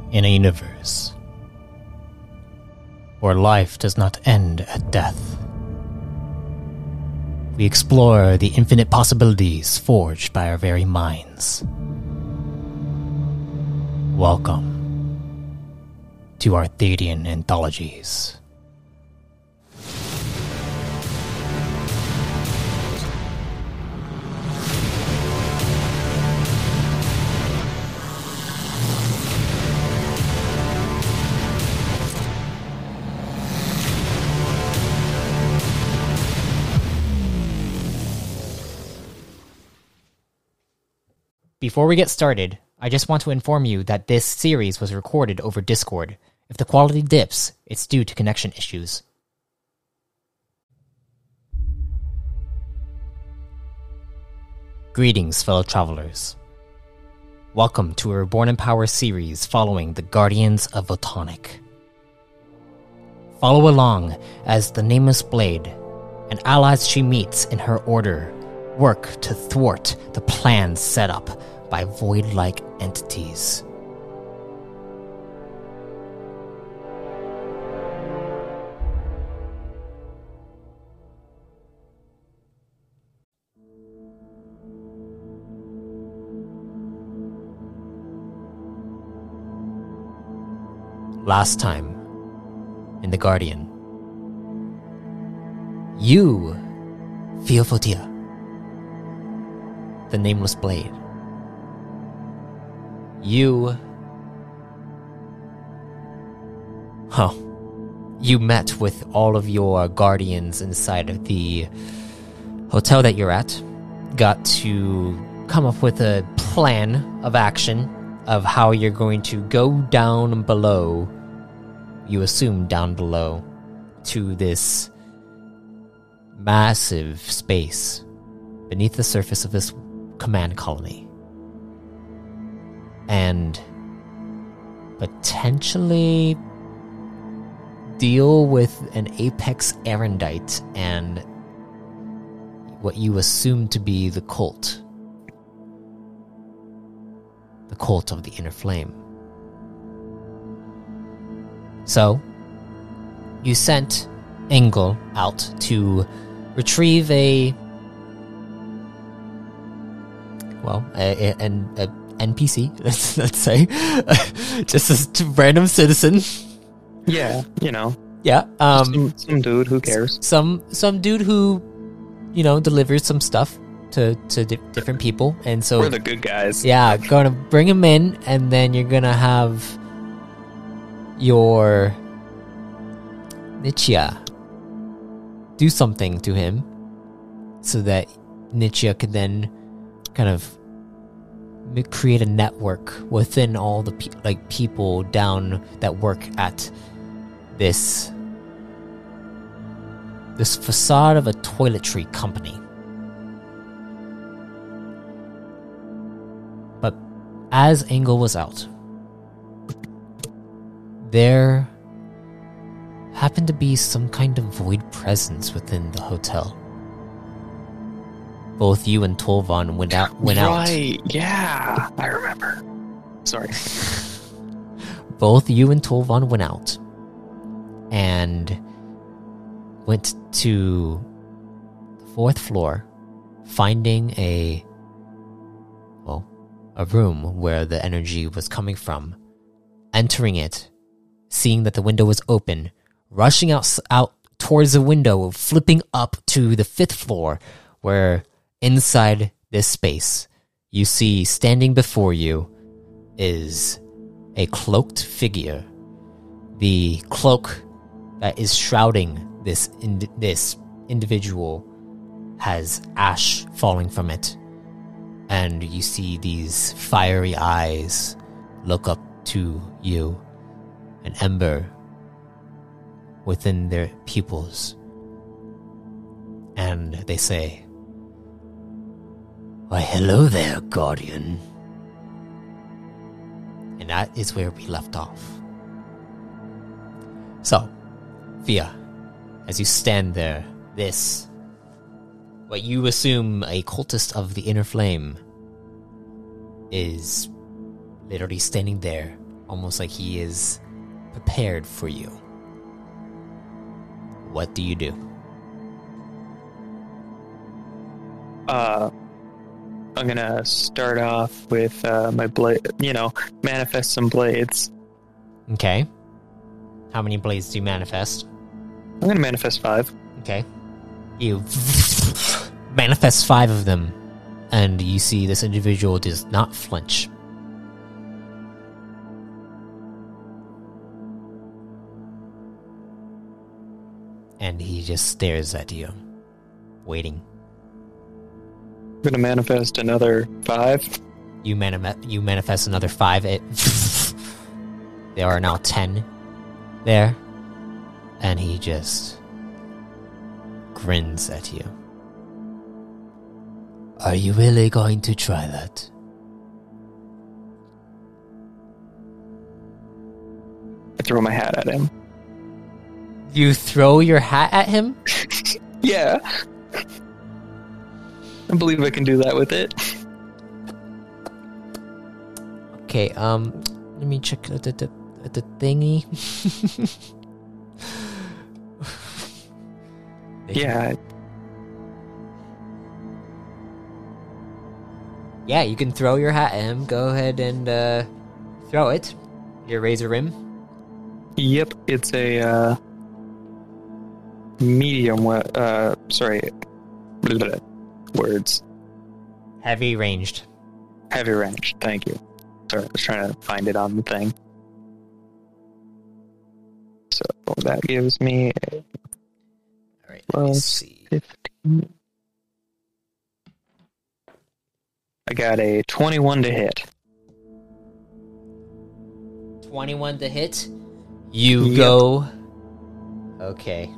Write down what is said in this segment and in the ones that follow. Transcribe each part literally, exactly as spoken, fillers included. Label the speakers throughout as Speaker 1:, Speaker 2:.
Speaker 1: In a universe where life does not end at death, we explore the infinite possibilities forged by our very minds. Welcome to Arthadian Anthologies. Before we get started, I just want to inform you that this series was recorded over Discord. If the quality dips, it's due to connection issues. Greetings, fellow travelers. Welcome to a Reborn in Power series following the Guardians of Photonic. Follow along as the Nameless Blade and allies she meets in her order work to thwart the plans set up by void-like entities. Last time, in The Guardian, you, Theophotia, the Nameless Blade, you... Huh. You met with all of your guardians inside of the hotel that you're at. Got to come up with a plan of action of how you're going to go down below, you assume down below, to this massive space beneath the surface of this command colony. And potentially deal with an apex erendite and what you assume to be the cult. The cult of the Inner Flame. So, you sent Engel out to retrieve a... Well, a, a, an a N P C, let's, let's say. Just a random citizen.
Speaker 2: Yeah, you know.
Speaker 1: Yeah. Um,
Speaker 2: some, some dude, who cares?
Speaker 1: Some some dude who, you know, delivers some stuff to, to di- different people. And so...
Speaker 2: We're the good guys.
Speaker 1: Yeah, gonna bring him in, and then you're gonna have your Nichia do something to him so that Nichia could then kind of create a network within all the pe- like people down that work at this this facade of a toiletry company. But as Engel was out, there happened to be some kind of void presence within the hotel. Both you and Tolvan went out. Went out.
Speaker 2: Right, yeah, I remember. Sorry.
Speaker 1: Both you and Tolvan went out and went to the fourth floor, finding a, well, a room where the energy was coming from, entering it, seeing that the window was open, rushing out, out towards the window, flipping up to the fifth floor, where inside this space, you see standing before you is a cloaked figure. The cloak that is shrouding this ind- this individual has ash falling from it, and you see these fiery eyes look up to you, an ember within their pupils, and they say, "Why, hello there, Guardian." And that is where we left off. So, Fia, as you stand there, this, what you assume a cultist of the Inner Flame, is literally standing there, almost like he is prepared for you. What do you do?
Speaker 2: Uh, I'm gonna start off with uh, my blade. You know, manifest some blades.
Speaker 1: Okay. How many blades do you manifest?
Speaker 2: I'm gonna manifest five.
Speaker 1: Okay. You manifest five of them, and you see this individual does not flinch. And he just stares at you, waiting.
Speaker 2: I'm gonna manifest another five.
Speaker 1: You, mani- you manifest another five. It there are now ten there. And he just grins at you. Are you really going to try that?
Speaker 2: I throw my hat at him.
Speaker 1: You throw your hat at him?
Speaker 2: Yeah. I believe I can do that with it.
Speaker 1: Okay, um, let me check the, the, the thingy.
Speaker 2: Yeah.
Speaker 1: Yeah, you can throw your hat at him. Go ahead and uh, throw it. Your razor rim.
Speaker 2: Yep, it's a uh, medium. we- Uh, sorry, blah, blah, blah. Words.
Speaker 1: Heavy ranged.
Speaker 2: Heavy range. Thank you. Sorry, I was trying to find it on the thing. So that gives me a
Speaker 1: All right, let me
Speaker 2: Plus
Speaker 1: see.
Speaker 2: fifteen. I got a twenty-one to hit.
Speaker 1: twenty-one to hit. You
Speaker 2: Yep.
Speaker 1: go. Okay.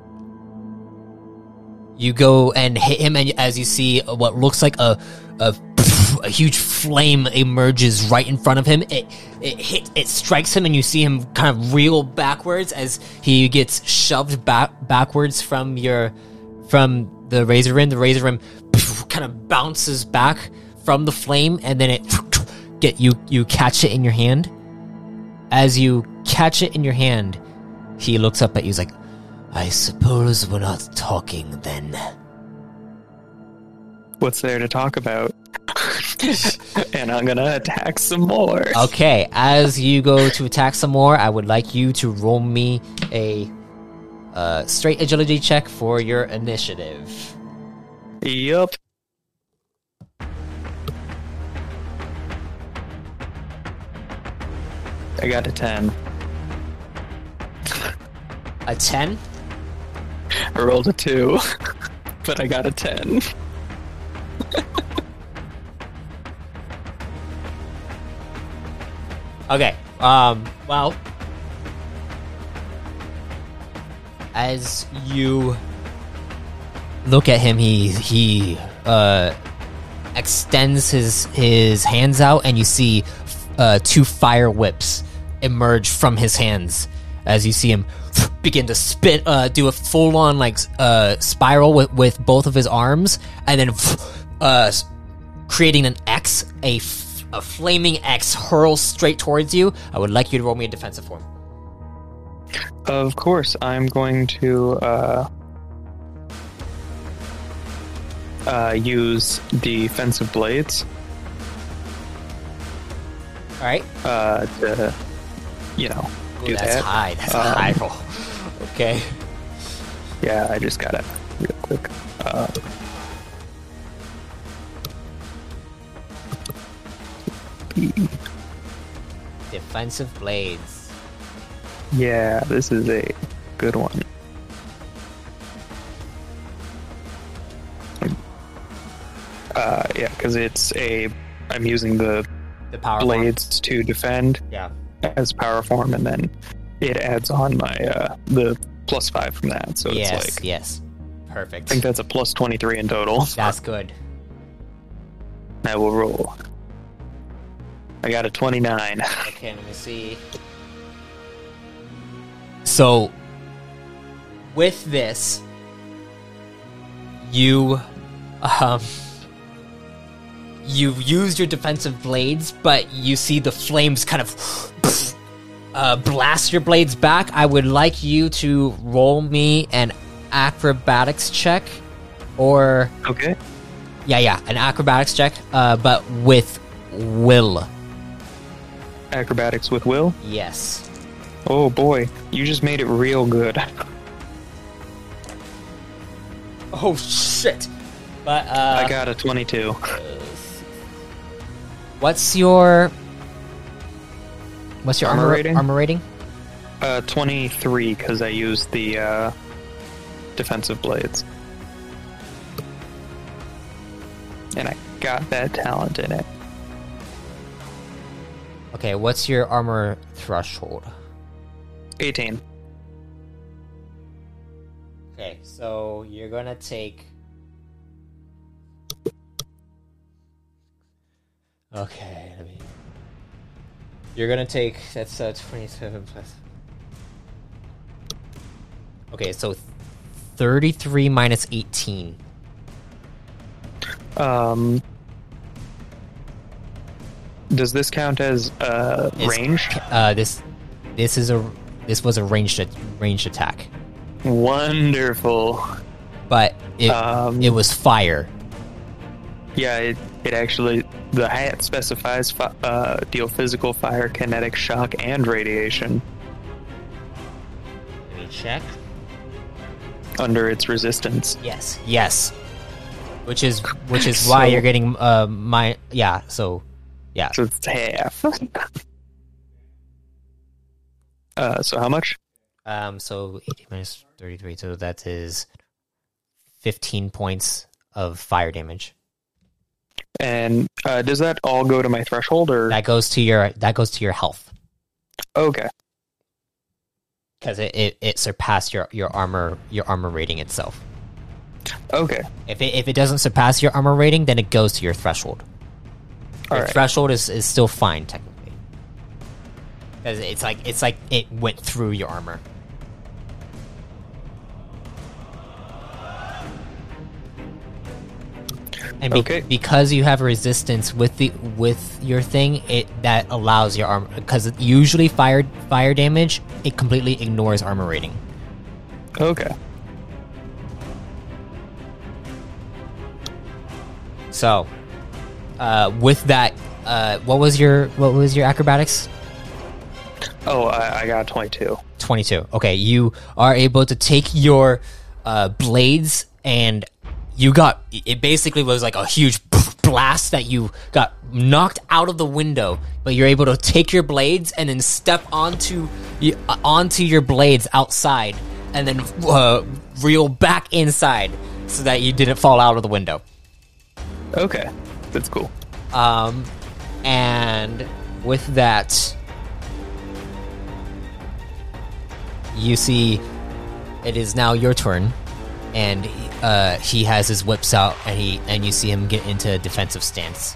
Speaker 1: You go and hit him, and as you see, what looks like a a, a huge flame emerges right in front of him. It it hit it strikes him, and you see him kind of reel backwards as he gets shoved back backwards from your from the razor rim. The razor rim kind of bounces back from the flame, and then it get you you catch it in your hand. As you catch it in your hand, he looks up at you. He's like, I suppose we're not talking then.
Speaker 2: What's there to talk about? And I'm gonna attack some more.
Speaker 1: Okay, as you go to attack some more, I would like you to roll me a uh, straight agility check for your initiative.
Speaker 2: Yup. I got a ten.
Speaker 1: A ten?
Speaker 2: I rolled a two, but I got a ten.
Speaker 1: Okay, um, well, as you look at him, he, he, uh, extends his, his hands out, and you see, uh, two fire whips emerge from his hands as you see him begin to spin, uh, do a full-on, like, uh, spiral with, with both of his arms, and then, uh, creating an X, a A flaming X hurls straight towards you. I would like you to roll me a defensive form.
Speaker 2: Of course, I'm going to uh, uh, use defensive blades
Speaker 1: All right.
Speaker 2: uh, to, you know,
Speaker 1: Ooh,
Speaker 2: do
Speaker 1: that's
Speaker 2: that.
Speaker 1: high. That's a
Speaker 2: Um,
Speaker 1: high roll. Okay.
Speaker 2: Yeah, I just got it real quick. Uh,
Speaker 1: Defensive blades.
Speaker 2: yeah, this is a good one. Uh, yeah, because it's a. I'm using the
Speaker 1: The power
Speaker 2: blades to defend
Speaker 1: form. Yeah.
Speaker 2: as power form, and then it adds on my uh, the plus five from that. So
Speaker 1: yes.
Speaker 2: it's like
Speaker 1: yes. Perfect.
Speaker 2: I think that's a plus twenty-three in total.
Speaker 1: That's good.
Speaker 2: I will roll. I got a twenty-nine.
Speaker 1: Okay. Let me see. So, with this, you, um, you used your defensive blades, but you see the flames kind of uh, blast your blades back, I would like you to roll me an acrobatics check, or
Speaker 2: Okay.
Speaker 1: yeah, yeah, an acrobatics check, uh, but with will.
Speaker 2: Acrobatics with will.
Speaker 1: Yes.
Speaker 2: Oh boy, you just made it real good.
Speaker 1: Oh shit! But uh,
Speaker 2: I got a twenty-two.
Speaker 1: what's your what's your armor,
Speaker 2: Armor
Speaker 1: rating?
Speaker 2: rating?
Speaker 1: Armor rating?
Speaker 2: Uh, twenty-three because I used the uh, defensive blades, and I got that talent in it.
Speaker 1: Okay, what's your armor threshold?
Speaker 2: eighteen.
Speaker 1: Okay, so you're gonna take. Okay, let me. You're gonna take that's uh, twenty-seven plus. Okay, so thirty-three minus eighteen.
Speaker 2: Um, does this count as uh,
Speaker 1: Is-
Speaker 2: range?
Speaker 1: Uh, this this is a this was a ranged ranged attack,
Speaker 2: Wonderful.
Speaker 1: but it
Speaker 2: Um,
Speaker 1: it was fire.
Speaker 2: Yeah, it, it actually, the hat specifies fi- uh, deal physical, fire, kinetic, shock, and radiation
Speaker 1: Let me check.
Speaker 2: under its resistance.
Speaker 1: Yes, yes. Which is which is why
Speaker 2: So-
Speaker 1: you're getting uh my yeah. So yeah,
Speaker 2: So it's half. uh, so how much?
Speaker 1: um. So eighty minus thirty-three. So that is fifteen points of fire damage.
Speaker 2: And uh, does that all go to my threshold, or
Speaker 1: That goes to your that goes to your health
Speaker 2: okay?
Speaker 1: because it, it, it surpassed your, your armor your armor rating itself.
Speaker 2: Okay,
Speaker 1: If it if it doesn't surpass your armor rating, then it goes to your threshold.
Speaker 2: all
Speaker 1: Your
Speaker 2: right.
Speaker 1: threshold is, is still fine technically, because it's like it's like it went through your armor. And be-
Speaker 2: Okay.
Speaker 1: because you have resistance with the with your thing, it that allows your armor, because usually fire fire damage, it completely ignores armor rating.
Speaker 2: Okay.
Speaker 1: So, uh, with that, uh, what was your what was your acrobatics?
Speaker 2: Oh, I, I got twenty-two.
Speaker 1: twenty-two. Okay, you are able to take your uh, blades, and you got it. Basically, was like a huge blast that you got knocked out of the window, but you're able to take your blades and then step onto y- uh, onto your blades outside, and then uh, reel back inside so that you didn't fall out of the window.
Speaker 2: Okay, that's cool.
Speaker 1: Um, and with that, you see it is now your turn, and uh, he has his whips out, and he and you see him get into a defensive stance.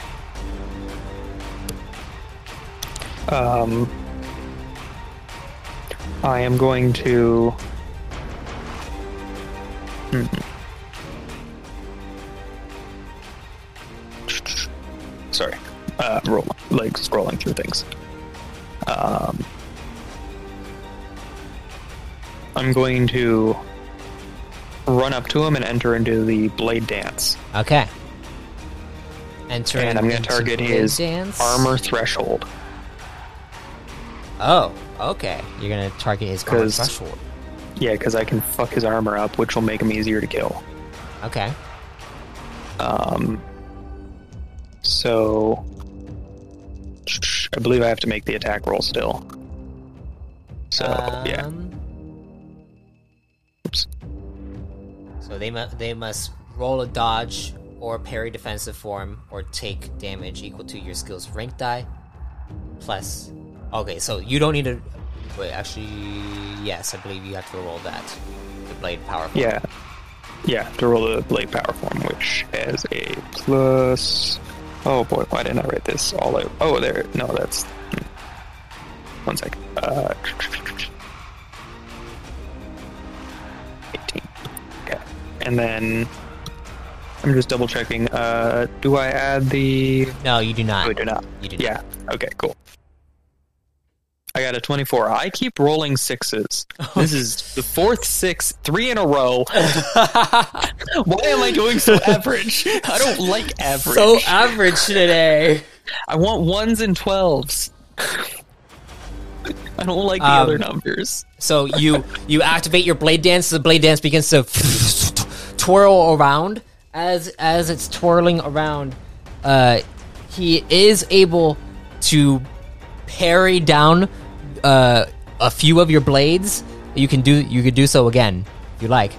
Speaker 2: Um, I am going to. Hmm. Sorry, uh, roll, like scrolling through things. Um, I'm going to run up to him and enter into the blade dance,
Speaker 1: Okay. Enter
Speaker 2: and I'm going
Speaker 1: into
Speaker 2: to target
Speaker 1: blade
Speaker 2: his
Speaker 1: dance.
Speaker 2: armor threshold.
Speaker 1: Oh, okay. You're gonna target his armor
Speaker 2: 'Cause-
Speaker 1: threshold.
Speaker 2: Yeah, because I can fuck his armor up, which will make him easier to kill.
Speaker 1: Okay.
Speaker 2: Um, so I believe I have to make the attack roll still. So yeah,
Speaker 1: Um,
Speaker 2: oops.
Speaker 1: So they mu- they must roll a dodge or parry defensive form or take damage equal to your skill's rank die plus. Okay, so you don't need to. Wait, actually, yes, I believe you have to roll that. The blade power form.
Speaker 2: Yeah, yeah, to roll the blade power form, which has a plus. Oh boy, why didn't I write this all out? Oh, there. No, that's. hmm. One second. Uh, eighteen. Okay, and then I'm just double checking. Uh, do I add the?
Speaker 1: No, you do not.
Speaker 2: Oh, I do not.
Speaker 1: You do not.
Speaker 2: Yeah. Okay. Cool. I got a twenty-four. I keep rolling sixes. This is the fourth six, three in a row. Why am I doing so average? I don't like average.
Speaker 1: So average today.
Speaker 2: I want ones and twelves. I don't like the
Speaker 1: Um,
Speaker 2: other numbers.
Speaker 1: So you you activate your blade dance. The blade dance begins to twirl around. As as it's twirling around, uh, he is able to parry down uh, a few of your blades. You can do you could do so again if you like.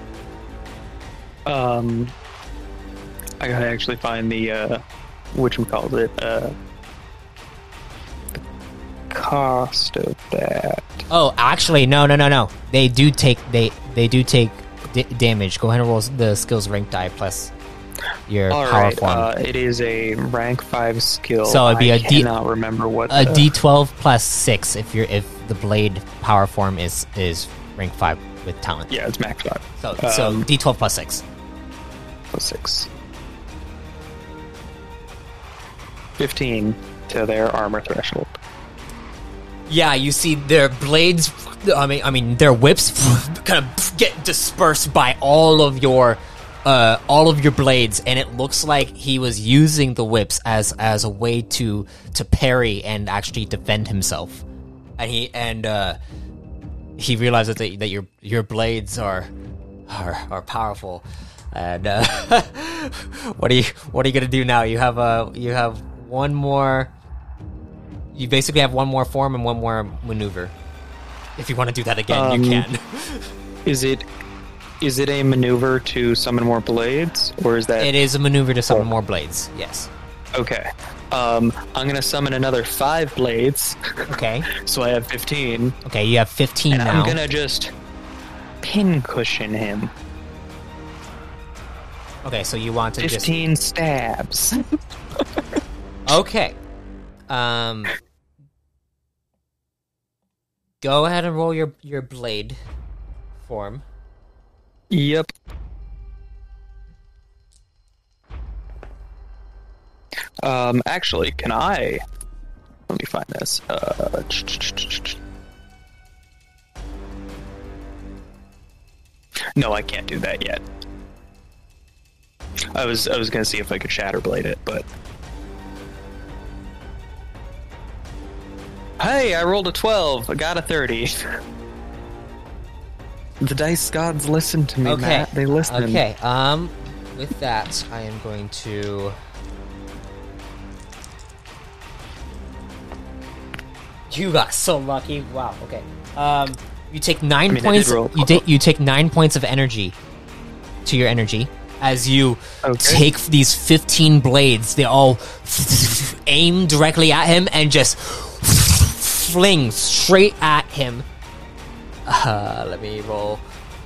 Speaker 2: Um, I gotta actually find the uh, which we called it. Uh, the cost of that.
Speaker 1: Oh, actually, no, no, no, no. They do take they they do take d- damage. Go ahead and roll the skills rank die plus your
Speaker 2: All
Speaker 1: power
Speaker 2: right,
Speaker 1: form.
Speaker 2: uh, it is a rank five skill.
Speaker 1: So it'd be
Speaker 2: I
Speaker 1: a D-
Speaker 2: cannot remember what
Speaker 1: A
Speaker 2: the,
Speaker 1: D twelve plus six if you're if the blade power form is is rank five with talent.
Speaker 2: Yeah, it's max five.
Speaker 1: So
Speaker 2: Um,
Speaker 1: so D twelve plus six.
Speaker 2: plus six. Fifteen to their armor threshold.
Speaker 1: Yeah, you see their blades. I mean, I mean their whips kind of get dispersed by all of your, uh, all of your blades, and it looks like he was using the whips as as a way to to parry and actually defend himself. And he and uh, he realizes that that your your blades are are are powerful. And uh, what are you what are you gonna do now? You have a you have one more. You basically have one more form and one more maneuver. If you want to do that again,
Speaker 2: Um,
Speaker 1: you can.
Speaker 2: Is it is it a maneuver to summon more blades, or is that
Speaker 1: It is a maneuver to summon more blades. Yes.
Speaker 2: okay? Um, I'm gonna summon another five blades,
Speaker 1: Okay.
Speaker 2: so I have fifteen,
Speaker 1: Okay. You have fifteen
Speaker 2: and
Speaker 1: now.
Speaker 2: I'm gonna just pin cushion him.
Speaker 1: Okay. So you want to just.
Speaker 2: Fifteen stabs.
Speaker 1: Okay. Um. Go ahead and roll your your blade form.
Speaker 2: Yep. Um, actually, can I? Let me find this. Uh, no, I can't do that yet. I was I was gonna see if I could Shatterblade it, but hey, I rolled a twelve. I got a thirty. The dice gods listen to me,
Speaker 1: Okay.
Speaker 2: Matt. They listen.
Speaker 1: Okay. Um. With that, I am going to. You got so lucky! Wow. Okay. Um. You take nine
Speaker 2: I mean, I
Speaker 1: points.
Speaker 2: did roll.
Speaker 1: You take you take nine points of energy to your energy as you
Speaker 2: Okay.
Speaker 1: take these fifteen blades. They all aim directly at him and just fling straight at him. Uh, let me roll.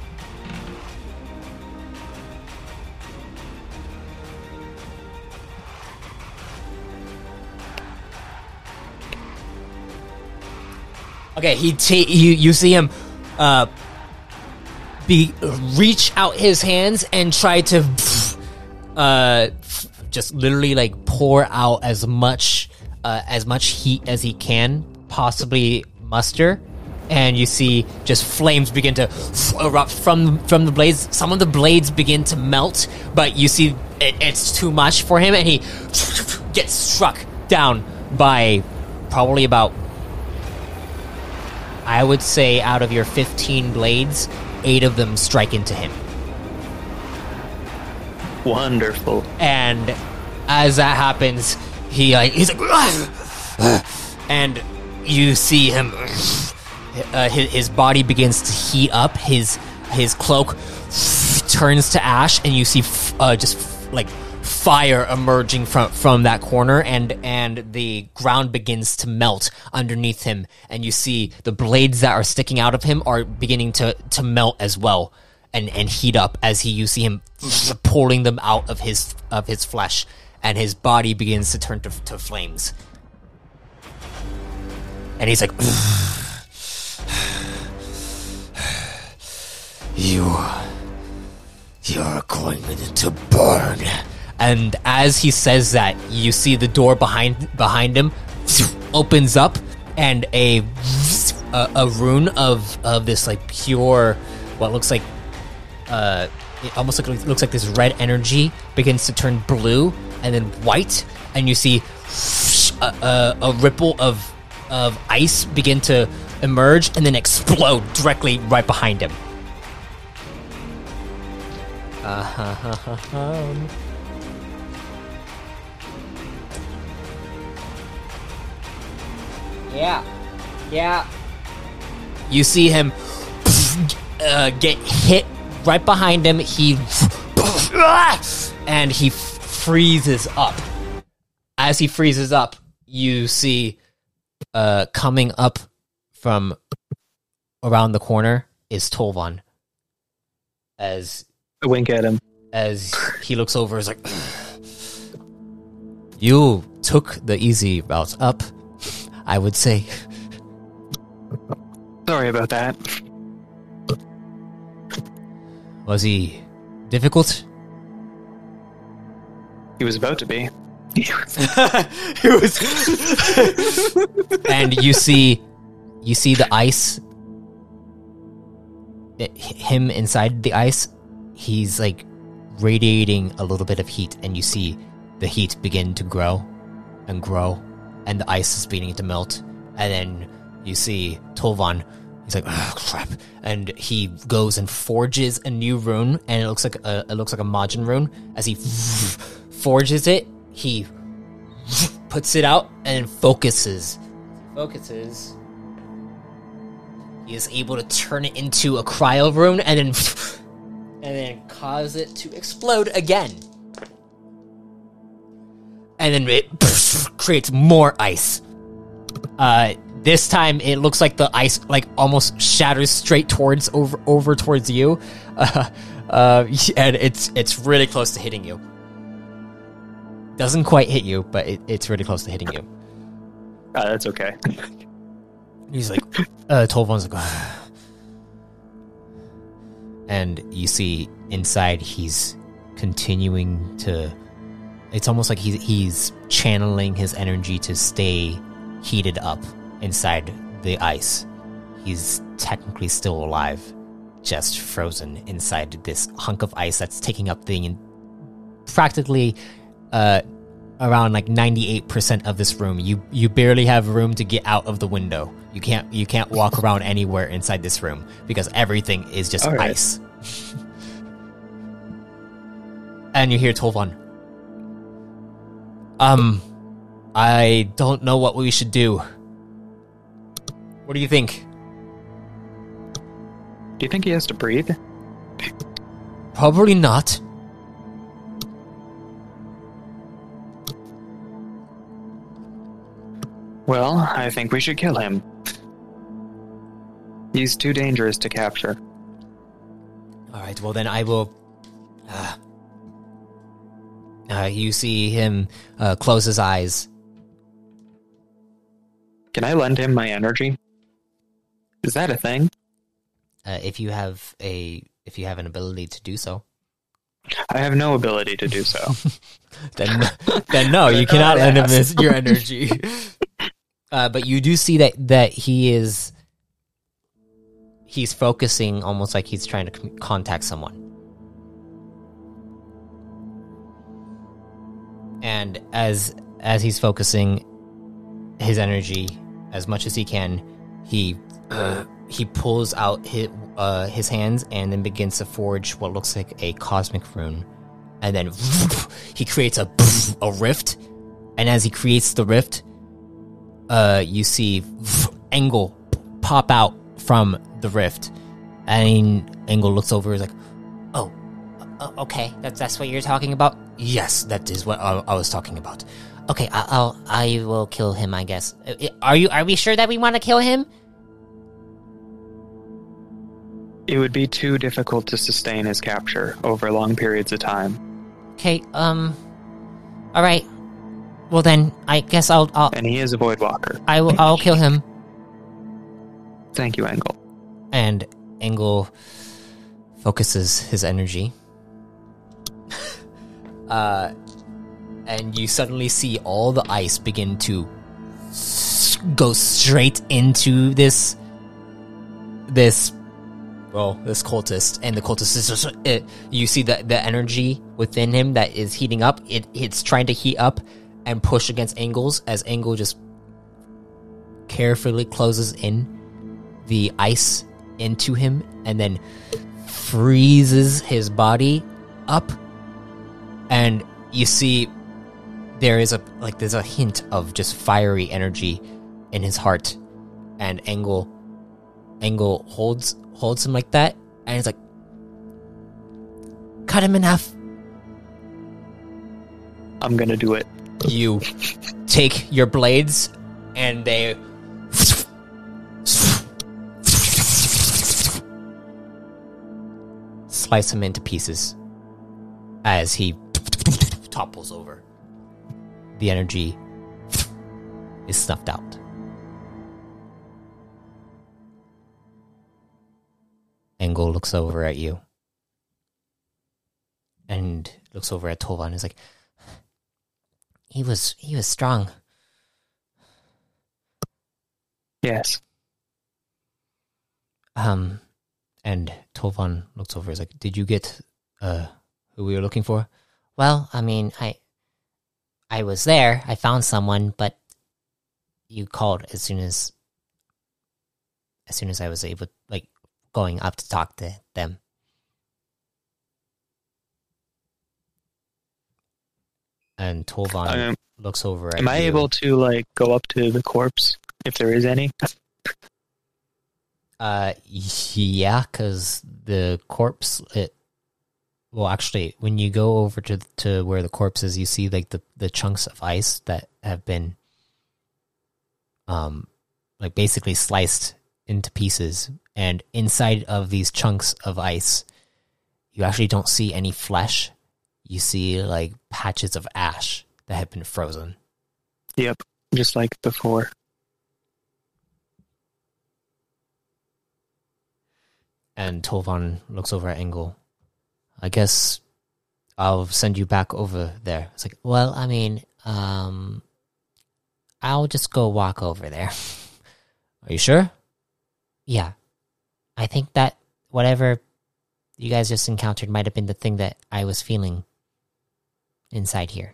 Speaker 1: Okay, he ta- you you see him uh be reach out his hands and try to uh just literally like pour out as much uh, as much heat as he can possibly muster, and you see just flames begin to erupt from from the blades. Some of the blades begin to melt, but you see it, it's too much for him, and he gets struck down by probably about, I would say, out of your fifteen blades, eight of them strike into him.
Speaker 2: Wonderful.
Speaker 1: And as that happens, he like he's like, and you see him. Uh, his, his body begins to heat up. His his cloak turns to ash, and you see f- uh, just f- like fire emerging from from that corner, and and the ground begins to melt underneath him, and you see the blades that are sticking out of him are beginning to to melt as well, and and heat up as he you see him pulling them out of his of his flesh, and his body begins to turn to, to flames, and he's like, you you're going to burn. And as he says that, you see the door behind behind him opens up, and a a, a rune of of this like pure, what looks like, uh, it almost looks, looks like this red energy begins to turn blue and then white, and you see a, a, a ripple of of ice begin to emerge and then explode directly right behind him. Uh, yeah, yeah. You see him uh, get hit right behind him. He and he freezes up. As he freezes up, you see uh, coming up from around the corner is Tolvan. As
Speaker 2: I wink at him.
Speaker 1: As he looks over, is like, you took the easy route up, I would say.
Speaker 2: Sorry about that.
Speaker 1: Was he difficult?
Speaker 2: He was about to be.
Speaker 1: He was. And you see, you see the ice. It, him inside the ice, he's like radiating a little bit of heat, and you see the heat begin to grow and grow, and the ice is beginning to melt. And then you see Tolvan. He's like, oh crap, and he goes and forges a new rune, and it looks like a it looks like a Majin rune. As he forges it, he puts it out and focuses. Focuses. He is able to turn it into a cryo rune, and then and then cause it to explode again. And then it creates more ice. Uh, this time it looks like the ice like almost shatters straight towards over over towards you, uh, uh, and it's it's really close to hitting you. Doesn't quite hit you, but it, it's really close to hitting you.
Speaker 2: Uh, that's okay.
Speaker 1: He's like, uh, Tolvan's like, ah. And you see inside he's continuing to. It's almost like he's he's channeling his energy to stay heated up inside the ice. He's technically still alive, just frozen inside this hunk of ice that's taking up the practically uh, around like ninety-eight percent of this room. You you barely have room to get out of the window. You can't you can't walk around anywhere inside this room because everything is just
Speaker 2: All right.
Speaker 1: ice. And you hear Tolvan. Um, I don't know what we should do. What do you think?
Speaker 2: Do you think he has to breathe?
Speaker 1: Probably not.
Speaker 2: Well, I think we should kill him. He's too dangerous to capture.
Speaker 1: Alright, well then I will... Uh, uh, you see him uh, close his eyes.
Speaker 2: Can I lend him my energy? Is that a thing?
Speaker 1: Uh, if you have a... If you have an ability to do so.
Speaker 2: I have no ability to do so.
Speaker 1: then, then no, you cannot lend him his, your energy. Uh, but you do see that, that he is... He's focusing almost like he's trying to com- contact someone. And as as he's focusing his energy as much as he can, he uh, he pulls out his, uh, his hands and then begins to forge what looks like a cosmic rune. And then he creates a a rift. And as he creates the rift, uh, you see Engel pop out from the rift. And Engel looks over and is like, oh, uh, okay, that's, that's what you're talking about? Yes, that is what I, I was talking about. Okay, I, I'll, I will kill him, I guess. Are you, are we sure that we want to kill him?
Speaker 2: It would be too difficult to sustain his capture over long periods of time.
Speaker 1: Okay, um, alright. Well then, I guess I'll, I'll...
Speaker 2: And he is a Void Walker.
Speaker 1: I will, I'll kill him.
Speaker 2: Thank you, Engel.
Speaker 1: And Engel focuses his energy. uh, and you suddenly see all the ice begin to go straight into this this, well, this cultist, and the cultist is just, it, you see the, the energy within him that is heating up. It It's trying to heat up and push against Angles as Angle just carefully closes in the ice into him and then freezes his body up. And you see there is a, like, there's a hint of just fiery energy in his heart, and Angle, Angle holds, holds him like that, and he's like, cut him in half.
Speaker 2: I'm gonna do it.
Speaker 1: You take your blades, and they slice him into pieces as he topples over. The energy is snuffed out. Angle looks over at you and looks over at Tolvan and is like, he was he was strong.
Speaker 2: Yes.
Speaker 1: Um, and Tolvan looks over and is like, did you get uh who we were looking for? Well, I mean, I I was there. I found someone, but you called as soon as as soon as I was able, like, going up to talk to them. And Tolvan
Speaker 2: Um,
Speaker 1: looks over at
Speaker 2: Am I
Speaker 1: you.
Speaker 2: able to, like, go up to the corpse, if there is any?
Speaker 1: Uh, yeah, because the corpse, it, well, actually, when you go over to to where the corpse is, you see, like, the, the chunks of ice that have been, um, like, basically sliced into pieces. And inside of these chunks of ice, you actually don't see any flesh. You see, like, patches of ash that have been frozen.
Speaker 2: Yep, just like before.
Speaker 1: And Tolvan looks over at Angle. I guess I'll send you back over there. It's like, well, I mean, um, I'll just go walk over there. Are you sure? Yeah. I think that whatever you guys just encountered might have been the thing that I was feeling inside here.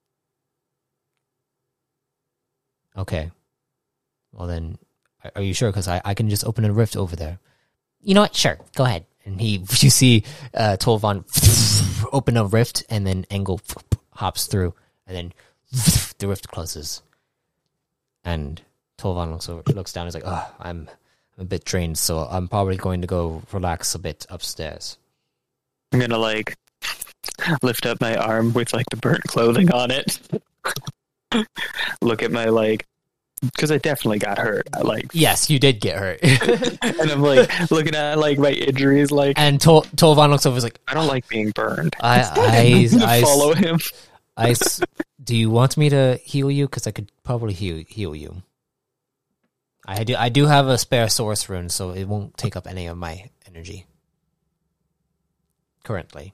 Speaker 1: Okay. Well then, are you sure? Because I, I can just open a rift over there. You know what? Sure. Go ahead. And he, you see uh, Tolvan open a rift, and then Angle hops through, and then the rift closes. And Tolvan looks over, looks down, and is like, oh, I'm, I'm a bit drained, so I'm probably going to go relax a bit upstairs.
Speaker 2: I'm gonna, like, lift up my arm with, like, the burnt clothing on it. Look at my, like, because I definitely got hurt. I, like,
Speaker 1: yes, you did get hurt.
Speaker 2: and I'm, like, looking at, like, my injuries, like,
Speaker 1: and Tol- Tolvan looks over, and is like,
Speaker 2: I don't like being burned.
Speaker 1: I, I, I,
Speaker 2: follow him.
Speaker 1: I, do you want me to heal you? Because I could probably heal heal you. I do. I do have a spare source rune, so it won't take up any of my energy currently.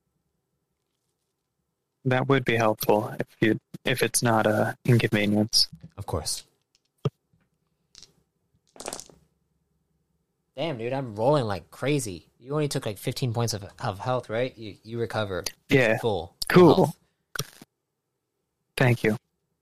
Speaker 2: That would be helpful if you if it's not a inconvenience.
Speaker 1: Of course. Damn, dude, I'm rolling like crazy. You only took like fifteen points of, of health, right? You you recover.
Speaker 2: Yeah.
Speaker 1: Full.
Speaker 2: Cool.
Speaker 1: Health.
Speaker 2: Thank you.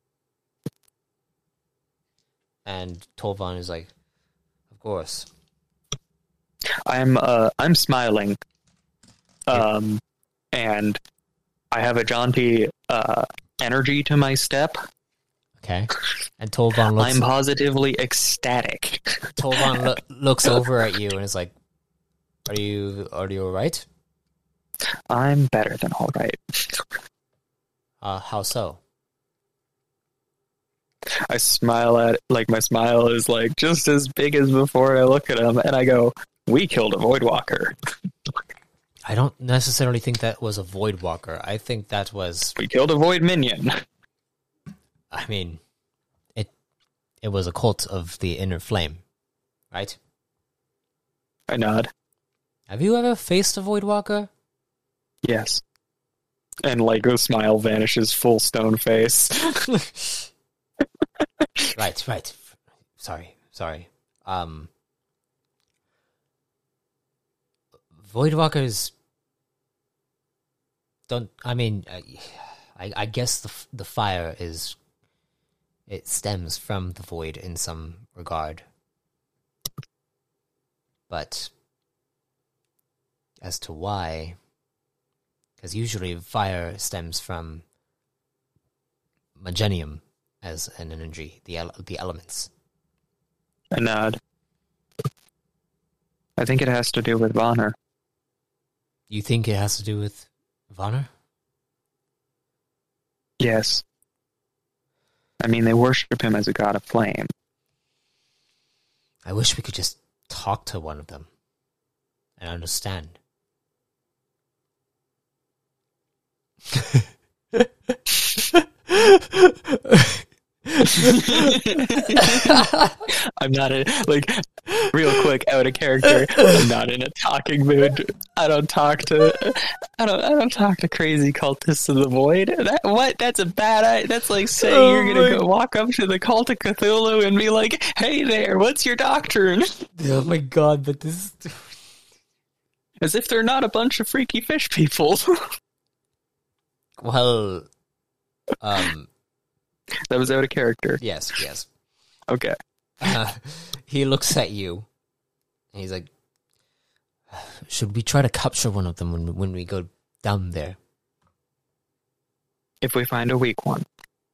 Speaker 1: And Tolvan is like, of course.
Speaker 2: I'm uh I'm smiling. Um and I have a jaunty uh energy to my step.
Speaker 1: Okay. And Tolvan looks
Speaker 2: I'm positively ecstatic.
Speaker 1: Tolvan lo- looks over at you and is like, Are you are you alright?
Speaker 2: I'm better than all right.
Speaker 1: Uh how so?
Speaker 2: I smile at like my smile is like just as big as before. I look at him and I go, "We killed a Voidwalker.
Speaker 1: I don't necessarily think that was a Voidwalker. I think that was
Speaker 2: We killed a Void minion."
Speaker 1: I mean, it it was a cult of the Inner Flame, right?
Speaker 2: I nod.
Speaker 1: Have you ever faced a Voidwalker?
Speaker 2: Yes. And like the smile vanishes, full stone face.
Speaker 1: Right, right. Sorry, sorry. Um, Voidwalkers don't. I mean, I, I guess the the fire is it stems from the void in some regard, but as to why, because usually fire stems from Magenium as an energy, the ele- the elements.
Speaker 2: I nod. I think it has to do with Vonner.
Speaker 1: You think it has to do with Vonner?
Speaker 2: Yes. I mean, they worship him as a god of flame.
Speaker 1: I wish we could just talk to one of them and understand.
Speaker 2: I'm not in, like, real quick, out of character. I'm not in a talking mood. I don't talk to, I don't, I don't talk to crazy cultists of the void. That what? That's a bad idea. That's like saying oh you're gonna go walk up to the cult of Cthulhu and be like, "Hey there, what's your doctrine?"
Speaker 1: Oh my god! But this is
Speaker 2: as if they're not a bunch of freaky fish people.
Speaker 1: Well, um.
Speaker 2: That was out of character.
Speaker 1: Yes, yes.
Speaker 2: Okay.
Speaker 1: Uh, he looks at you, and he's like, should we try to capture one of them when, when we go down there?
Speaker 2: If we find a weak one.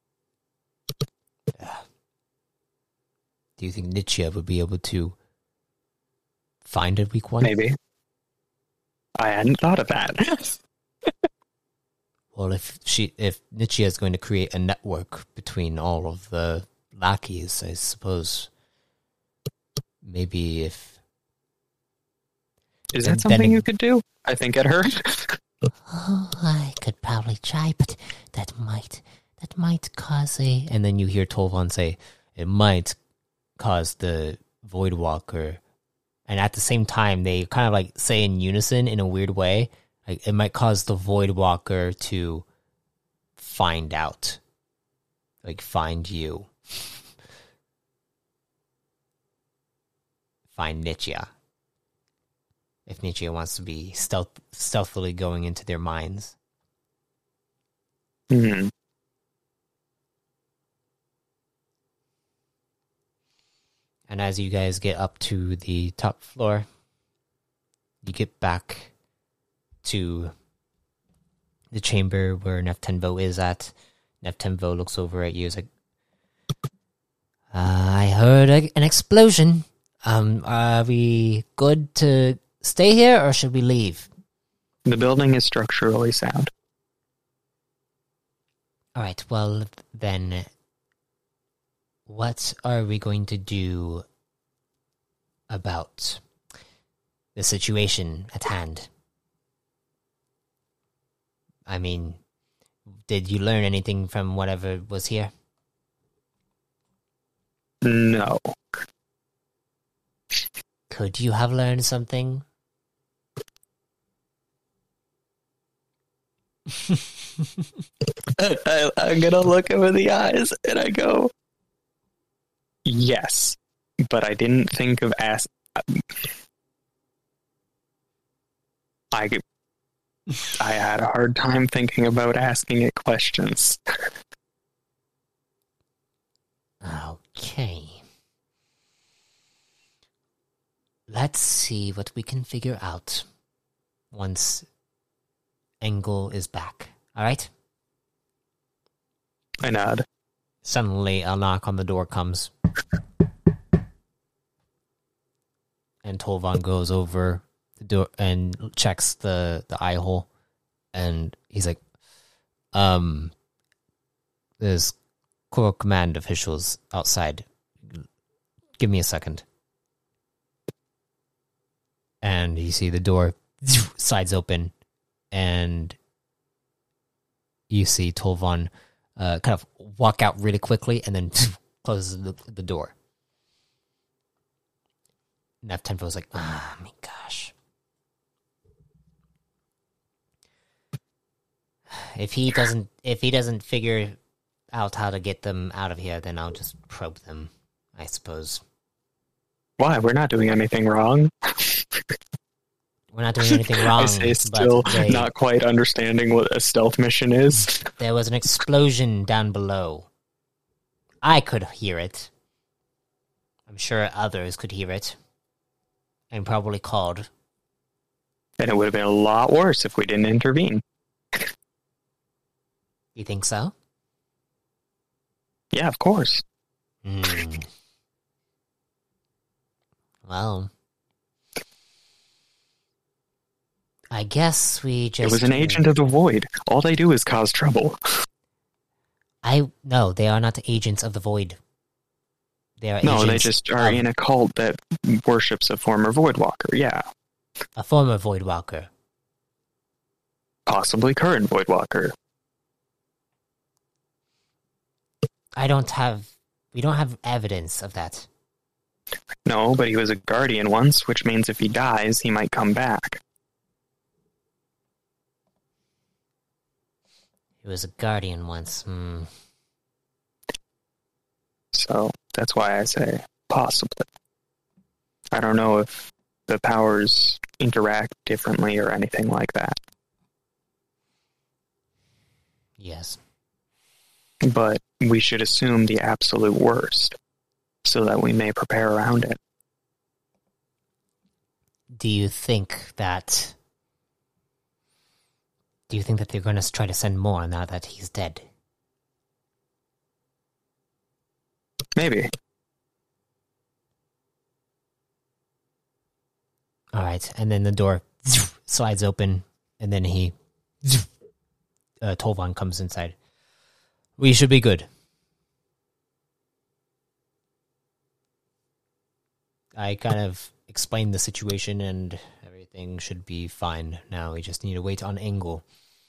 Speaker 1: Uh, do you think Nietzsche would be able to find a weak one?
Speaker 2: Maybe. I hadn't thought of that.
Speaker 1: Well, if she, if Nietzsche is going to create a network between all of the lackeys, I suppose maybe if...
Speaker 2: Is that something then, you could do? I think it hurt.
Speaker 1: Oh, I could probably try, but that might, that might cause a... And then you hear Tolvan say, it might cause the Voidwalker. And at the same time, they kind of like say in unison in a weird way. Like, it might cause the Voidwalker to find out. Like, find you. Find Nietzsche. If Nietzsche wants to be stealth, stealthily going into their minds.
Speaker 2: Hmm.
Speaker 1: And as you guys get up to the top floor, you get back to the chamber where Neftenvo is at. Neftenvo looks over at you. Is like, uh, I heard a, an explosion. Um, are we good to stay here, or should we leave?
Speaker 2: The building is structurally sound.
Speaker 1: All right. Well, then, what are we going to do about the situation at hand? I mean, did you learn anything from whatever was here?
Speaker 2: No.
Speaker 1: Could you have learned something?
Speaker 2: I, I'm gonna look him in the eyes and I go, yes, but I didn't think of ask. I I had a hard time thinking about asking it questions.
Speaker 1: Okay. Let's see what we can figure out once Engel is back. All right?
Speaker 2: I nod.
Speaker 1: Suddenly, a knock on the door comes. And Tolvan goes over the door and checks the, the eye hole. And he's like, um, there's Corps Command officials outside. Give me a second. And you see the door slides open, and you see Tolvan uh, kind of walk out really quickly and then closes the, the door. Neftenvo's like, ah, my gosh. If he doesn't, if he doesn't figure out how to get them out of here, then I'll just probe them, I suppose.
Speaker 2: Why? We're not doing anything wrong.
Speaker 1: We're not doing anything wrong.
Speaker 2: I say still
Speaker 1: but they,
Speaker 2: not quite understanding what a stealth mission is.
Speaker 1: There was an explosion down below. I could hear it. I'm sure others could hear it. And probably called.
Speaker 2: And it would have been a lot worse if we didn't intervene.
Speaker 1: You think so?
Speaker 2: Yeah, of course.
Speaker 1: Hmm. Well, I guess we just...
Speaker 2: It was an agent of the Void. All they do is cause trouble.
Speaker 1: I... No, they are not agents of the Void. They are
Speaker 2: No,
Speaker 1: agents
Speaker 2: they just are
Speaker 1: of
Speaker 2: in a cult that worships a former Voidwalker, yeah.
Speaker 1: a former Voidwalker.
Speaker 2: Possibly current Voidwalker.
Speaker 1: I don't have... We don't have evidence of that.
Speaker 2: No, but he was a Guardian once, which means if he dies, he might come back.
Speaker 1: He was a Guardian once. Hmm.
Speaker 2: So, that's why I say possibly. I don't know if the powers interact differently or anything like that.
Speaker 1: Yes.
Speaker 2: But we should assume the absolute worst, so that we may prepare around it.
Speaker 1: Do you think that... Do you think that they're going to try to send more now that he's dead?
Speaker 2: Maybe.
Speaker 1: Alright, and then the door slides open, and then he... Uh, Tolvan comes inside. We should be good. I kind of explained the situation, and everything should be fine now. We just need to wait on Engel.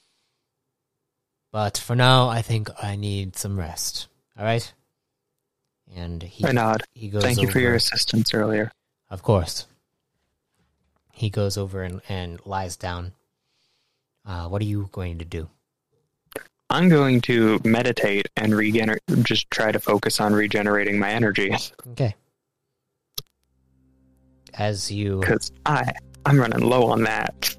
Speaker 1: But for now, I think I need some rest. Alright? And he,
Speaker 2: I nod.
Speaker 1: he goes
Speaker 2: Thank you
Speaker 1: over,
Speaker 2: for your assistance earlier.
Speaker 1: Of course. He goes over and, and lies down. Uh, what are you going to do?
Speaker 2: I'm going to meditate and regenerate, just try to focus on regenerating my energy.
Speaker 1: Okay. As you...
Speaker 2: Because I, I'm running low on that.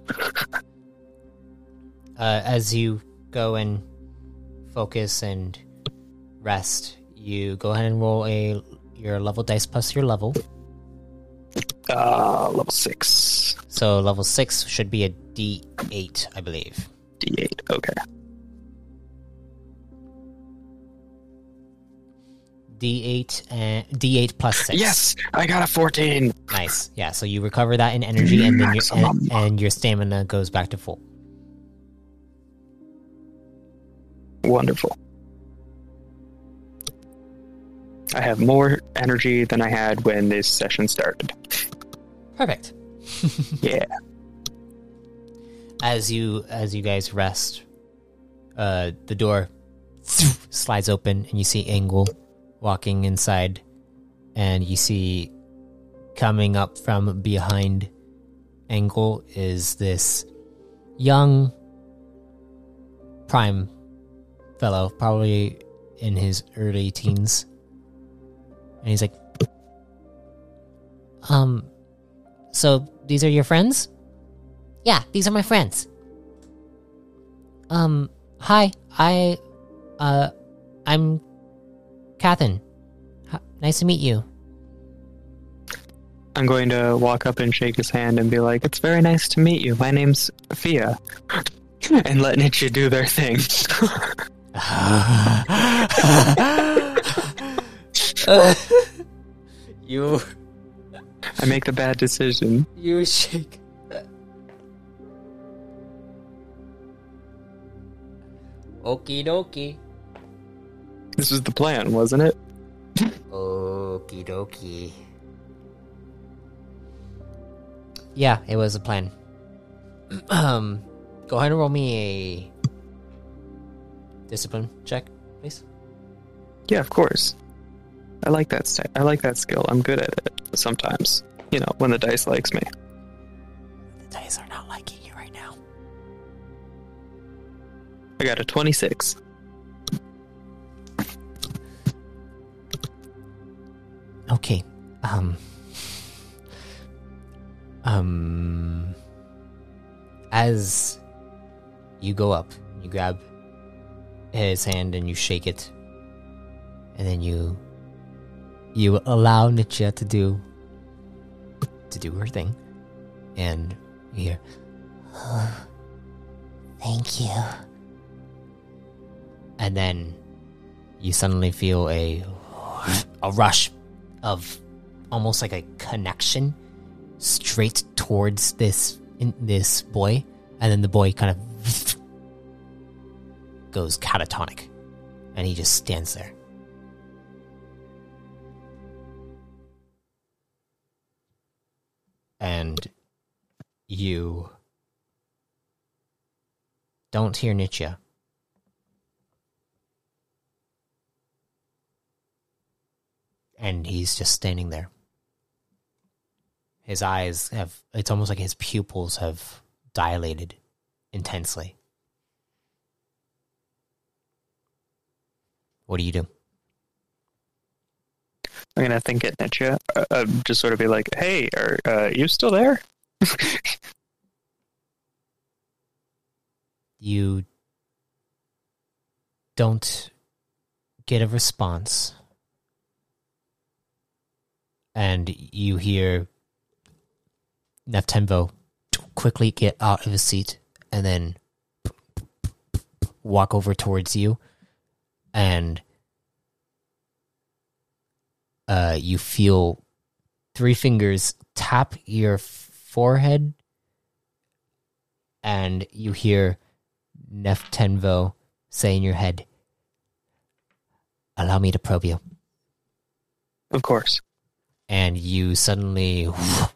Speaker 1: uh, as you go and focus and rest, you go ahead and roll a your level dice plus your level.
Speaker 2: Uh, level six.
Speaker 1: So level six should be a D eight, I believe.
Speaker 2: D eight, okay.
Speaker 1: D eight and D eight plus six.
Speaker 2: Yes, I got a fourteen.
Speaker 1: Nice. Yeah, so you recover that in energy, and then your and, and your stamina goes back to full.
Speaker 2: Wonderful. I have more energy than I had when this session started.
Speaker 1: Perfect.
Speaker 2: Yeah.
Speaker 1: As you as you guys rest, uh, the door slides open, and you see Engel walking inside, and you see coming up from behind Engel is this young prime fellow, probably in his early teens. And he's like, um, so these are your friends? Yeah, these are my friends. Um, hi, I, uh, I'm Catherine. H- nice to meet you.
Speaker 2: I'm going to walk up and shake his hand and be like, it's very nice to meet you. My name's Fia. And let Nietzsche do their thing.
Speaker 1: uh, you...
Speaker 2: I make the bad decision.
Speaker 1: You shake... Okie dokie.
Speaker 2: This was the plan, wasn't it?
Speaker 1: Okie dokie. Yeah, it was a plan. um, go ahead and roll me a discipline check, please.
Speaker 2: Yeah, of course. I like that st- I like that skill. I'm good at it sometimes. You know, when the dice likes me.
Speaker 1: The dice are not liking you right now.
Speaker 2: I got a twenty-six.
Speaker 1: Okay. Um. Um. as you go up, you grab his hand and you shake it, and then you you allow Nietzsche to do to do her thing, and you hear, oh, thank you. And then you suddenly feel a a rush of almost like a connection straight towards this in this boy, and then the boy kind of goes catatonic, and he just stands there. And you don't hear Nietzsche. And he's just standing there. His eyes have, it's almost like his pupils have dilated intensely. What do you do?
Speaker 2: I'm going to think at Nietzsche, uh, uh, just sort of be like, hey, are uh, you still there?
Speaker 1: You don't get a response. And you hear Neftenvo quickly get out of his seat and then walk over towards you. And uh, you feel three fingers tap your forehead. And you hear Neftenvo say in your head, allow me to probe you.
Speaker 2: Of course.
Speaker 1: And you suddenly whoosh,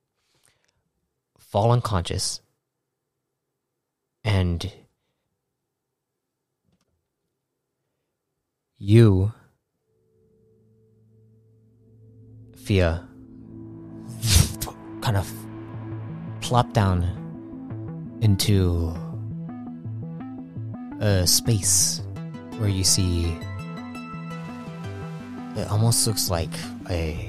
Speaker 1: fall unconscious, and you, Fia, kind of plop down into a space where you see it almost looks like a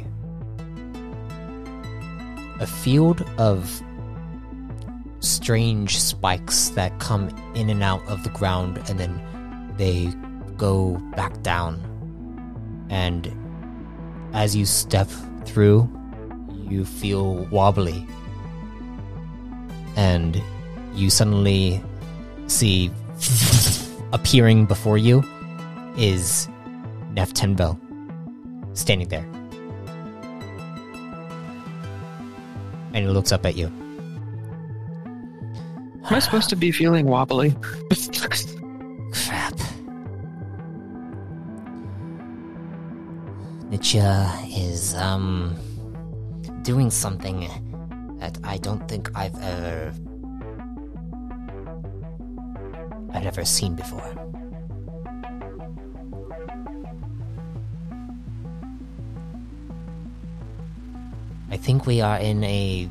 Speaker 1: a field of strange spikes that come in and out of the ground, and then they go back down. And as you step through, you feel wobbly, and you suddenly see appearing before you is Neftenvo standing there. And he looks up at you.
Speaker 2: Am I supposed to be feeling wobbly?
Speaker 1: Crap. Nietzsche is, um, doing something that I don't think I've ever... I've ever seen before. I think we are in a...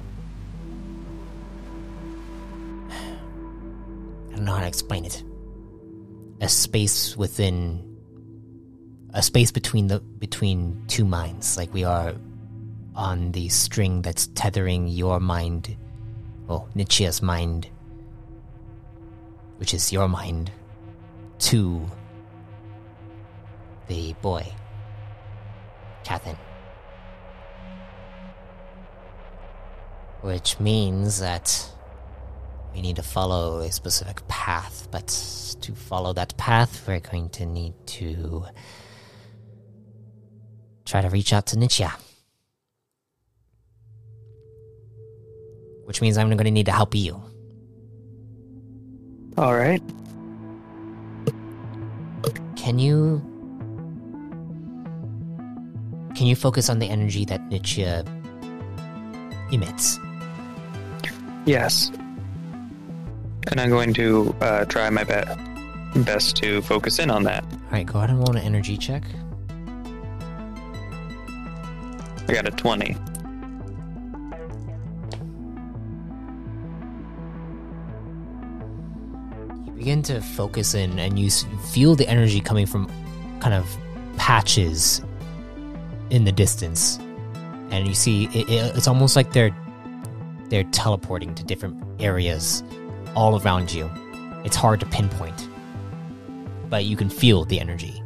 Speaker 1: I don't know how to explain it. A space within... A space between the between two minds. Like we are on the string that's tethering your mind, well, Nietzsche's mind, which is your mind, to the boy, Cathin. Which means that we need to follow a specific path, but to follow that path, we're going to need to try to reach out to Nietzsche. Which means I'm going to need to help you.
Speaker 2: All right.
Speaker 1: Can you... Can you focus on the energy that Nietzsche emits?
Speaker 2: Yes. And I'm going to uh, try my be- best to focus in on that.
Speaker 1: Alright, go ahead and roll an energy check.
Speaker 2: I got a twenty.
Speaker 1: You begin to focus in, and you feel the energy coming from kind of patches in the distance. And you see, it, it, it's almost like they're they're teleporting to different areas all around you. It's hard to pinpoint, but you can feel the energy.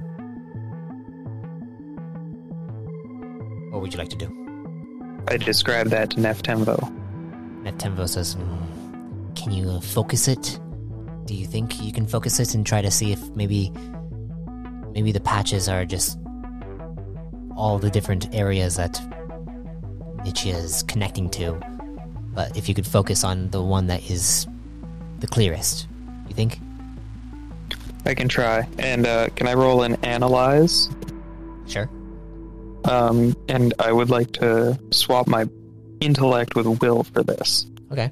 Speaker 1: What would you like to do?
Speaker 2: I described that to Neftemvo.
Speaker 1: Neftemvo says, mm, can you focus it? Do you think you can focus it and try to see if maybe maybe the patches are just all the different areas that Nichia is connecting to? But if you could focus on the one that is the clearest, you think?
Speaker 2: I can try. And uh, can I roll an analyze?
Speaker 1: Sure.
Speaker 2: Um, and I would like to swap my intellect with will for this.
Speaker 1: Okay.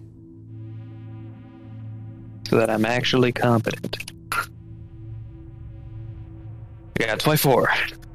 Speaker 2: So that I'm actually competent. Yeah, it's my four.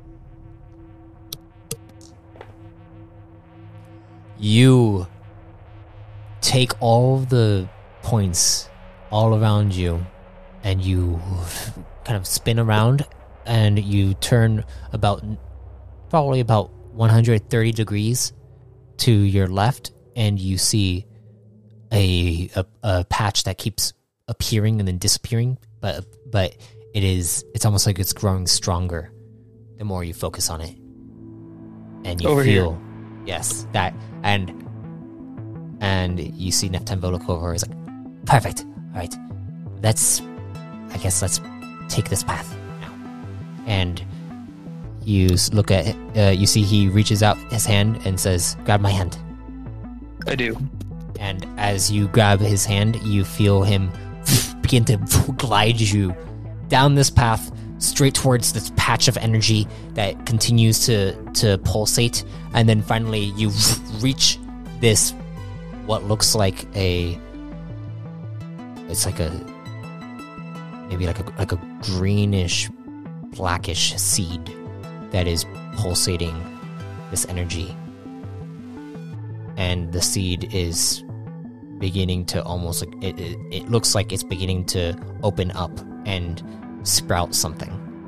Speaker 1: You take all the points all around you and you kind of spin around and you turn about probably about one hundred thirty degrees to your left and you see a, a a patch that keeps appearing and then disappearing, but but it is it's almost like it's growing stronger the more you focus on it. And you
Speaker 2: Over
Speaker 1: feel
Speaker 2: here.
Speaker 1: yes, that and and you see Neftemvo look over. He's like, perfect. All right, let's. I guess let's take this path now. And you s- look at. Uh, you see he reaches out his hand and says, "Grab my hand."
Speaker 2: I do.
Speaker 1: And as you grab his hand, you feel him begin to glide you down this path straight towards this patch of energy that continues to to pulsate, and then finally you reach this what looks like a it's like a maybe like a like a greenish blackish seed that is pulsating this energy, and the seed is beginning to almost like it, it, it looks like it's beginning to open up and sprout something.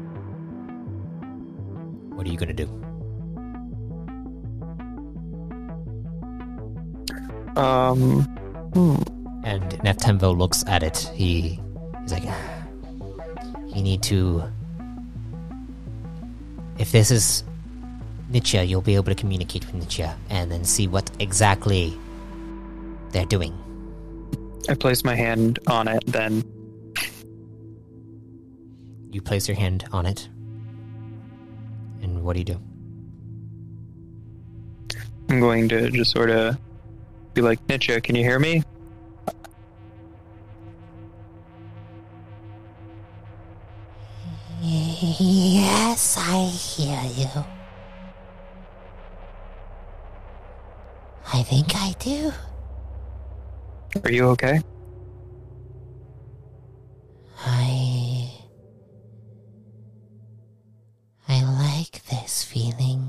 Speaker 1: What are you gonna do?
Speaker 2: Um, hmm.
Speaker 1: And Neftemvo looks at it. He he's like, you need to. If this is Nichia, you'll be able to communicate with Nichia and then see what exactly they're doing.
Speaker 2: I place my hand on it, then
Speaker 1: You place your hand on it, and what do you do?
Speaker 2: I'm going to just sort of be like, Nichia, can you hear me?
Speaker 3: Yes, I hear you. I think I do.
Speaker 2: Are you okay?
Speaker 3: I... I like this feeling.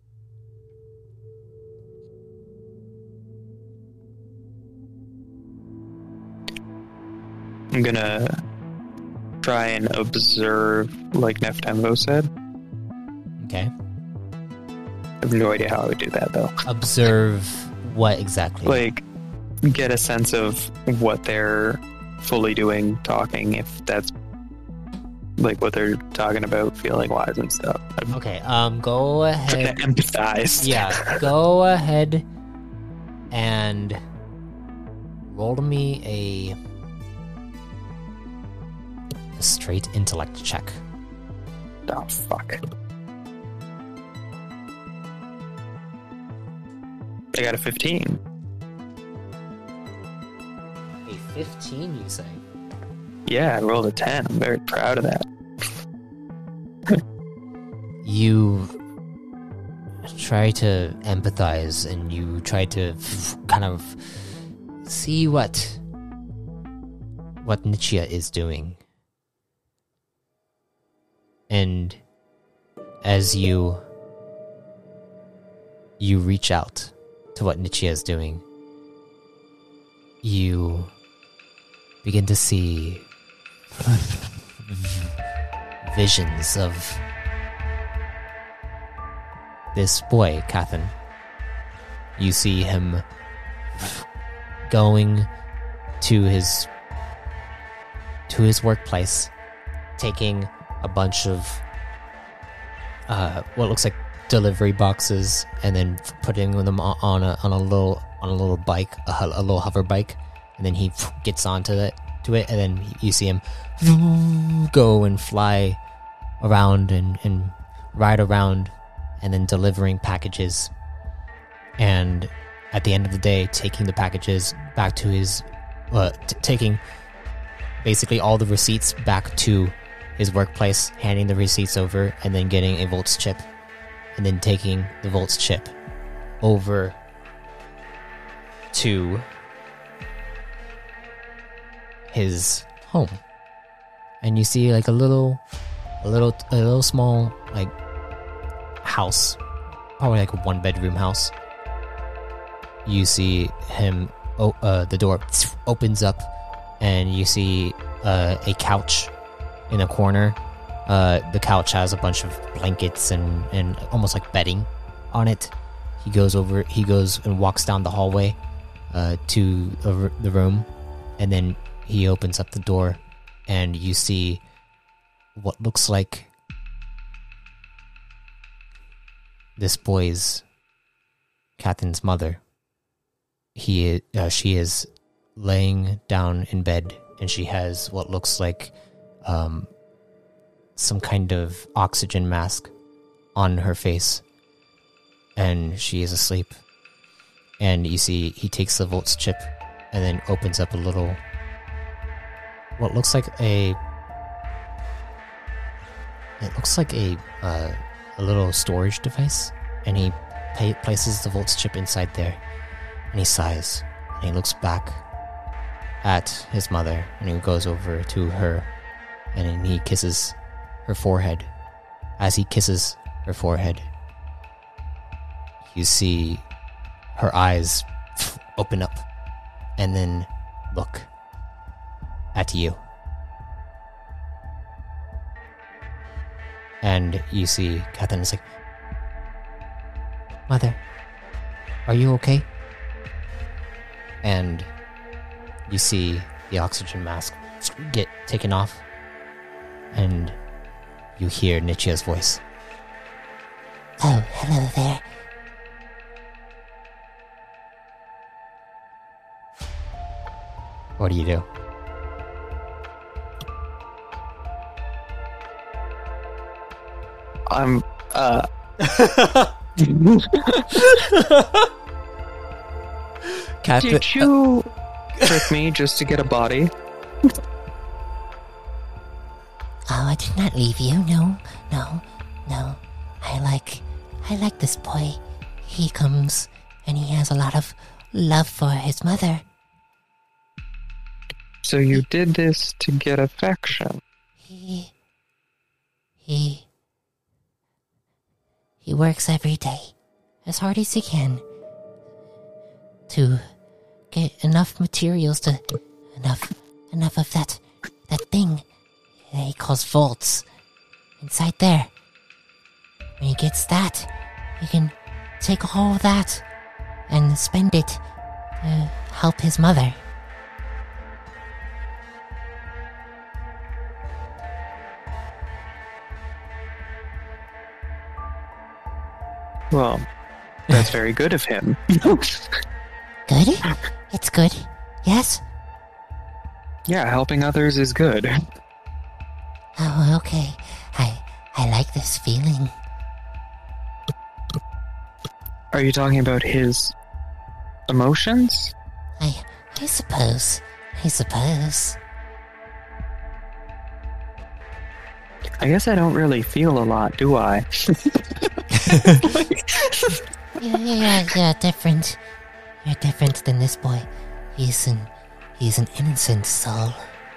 Speaker 2: I'm gonna try and observe, like Neftemvo said.
Speaker 1: Okay.
Speaker 2: I have no idea how I would do that, though.
Speaker 1: Observe what exactly?
Speaker 2: Like, get a sense of what they're fully doing, talking, if that's like what they're talking about, feeling wise and stuff. I'm
Speaker 1: Okay, um, go
Speaker 2: trying
Speaker 1: ahead.
Speaker 2: to empathize.
Speaker 1: Yeah, go ahead and roll to me a, a straight intellect check.
Speaker 2: Oh, fuck. I got a fifteen.
Speaker 1: A fifteen, you say?
Speaker 2: Yeah, I rolled a ten. I'm very proud of that.
Speaker 1: You try to empathize and you try to f- kind of see what what Nichia is doing. And as you you reach out to what Nichia is doing, you begin to see visions of this boy, Kathan. You see him going to his to his workplace, taking a bunch of uh, what looks like delivery boxes, and then putting them on on a on a little on a little bike, a, a little hover bike, and then he gets onto it to it, and then you see him go and fly around and, and ride around, and then delivering packages, and at the end of the day, taking the packages back to his, uh, t- taking basically all the receipts back to his workplace, handing the receipts over, and then getting a Volts chip, and then taking the Volts chip over to his home. And you see like a little, a little, a little small like house, probably like a one bedroom house. You see him, oh, uh, the door opens up, and you see uh, a couch in a corner. Uh, the couch has a bunch of blankets and, and almost like bedding on it. He goes over, he goes and walks down the hallway uh, to uh, the room, and then he opens up the door, and you see what looks like this boy's, Catherine mother. He, uh, she is laying down in bed, and she has what looks like um, some kind of oxygen mask on her face, and she is asleep. And you see he takes the Volts chip and then opens up a little, what looks like a, it looks like a uh, a little storage device, and he pay, places the Volts chip inside there, and he sighs, and he looks back at his mother, and he goes over to her, and then he kisses her forehead. As he kisses her forehead, you see her eyes open up and then look at you. And you see Catherine is like, "Mother, are you okay?" And you see the oxygen mask get taken off, and you hear Nichia's voice.
Speaker 3: Oh, hello there.
Speaker 1: What do you do?
Speaker 2: I'm, uh...
Speaker 1: Catherine,
Speaker 2: Did you trick me just to get a body?
Speaker 3: Oh, I did not leave you. No, no, no. I like, I like this boy. He comes and he has a lot of love for his mother.
Speaker 2: So you did this to get affection?
Speaker 3: He, he, he works every day as hard as he can to get enough materials to, enough, enough of that, that thing that he calls Volts inside there. When he gets that, he can take all that and spend it to help his mother.
Speaker 2: Well, that's very good of him.
Speaker 3: Good? It's good. Yes?
Speaker 2: Yeah, helping others is good.
Speaker 3: Oh, okay. I I like this feeling.
Speaker 2: Are you talking about his emotions?
Speaker 3: I I suppose. I suppose.
Speaker 2: I guess I don't really feel a lot, do I?
Speaker 3: Yeah, yeah, yeah, different. You're different than this boy. He's an he's an innocent soul.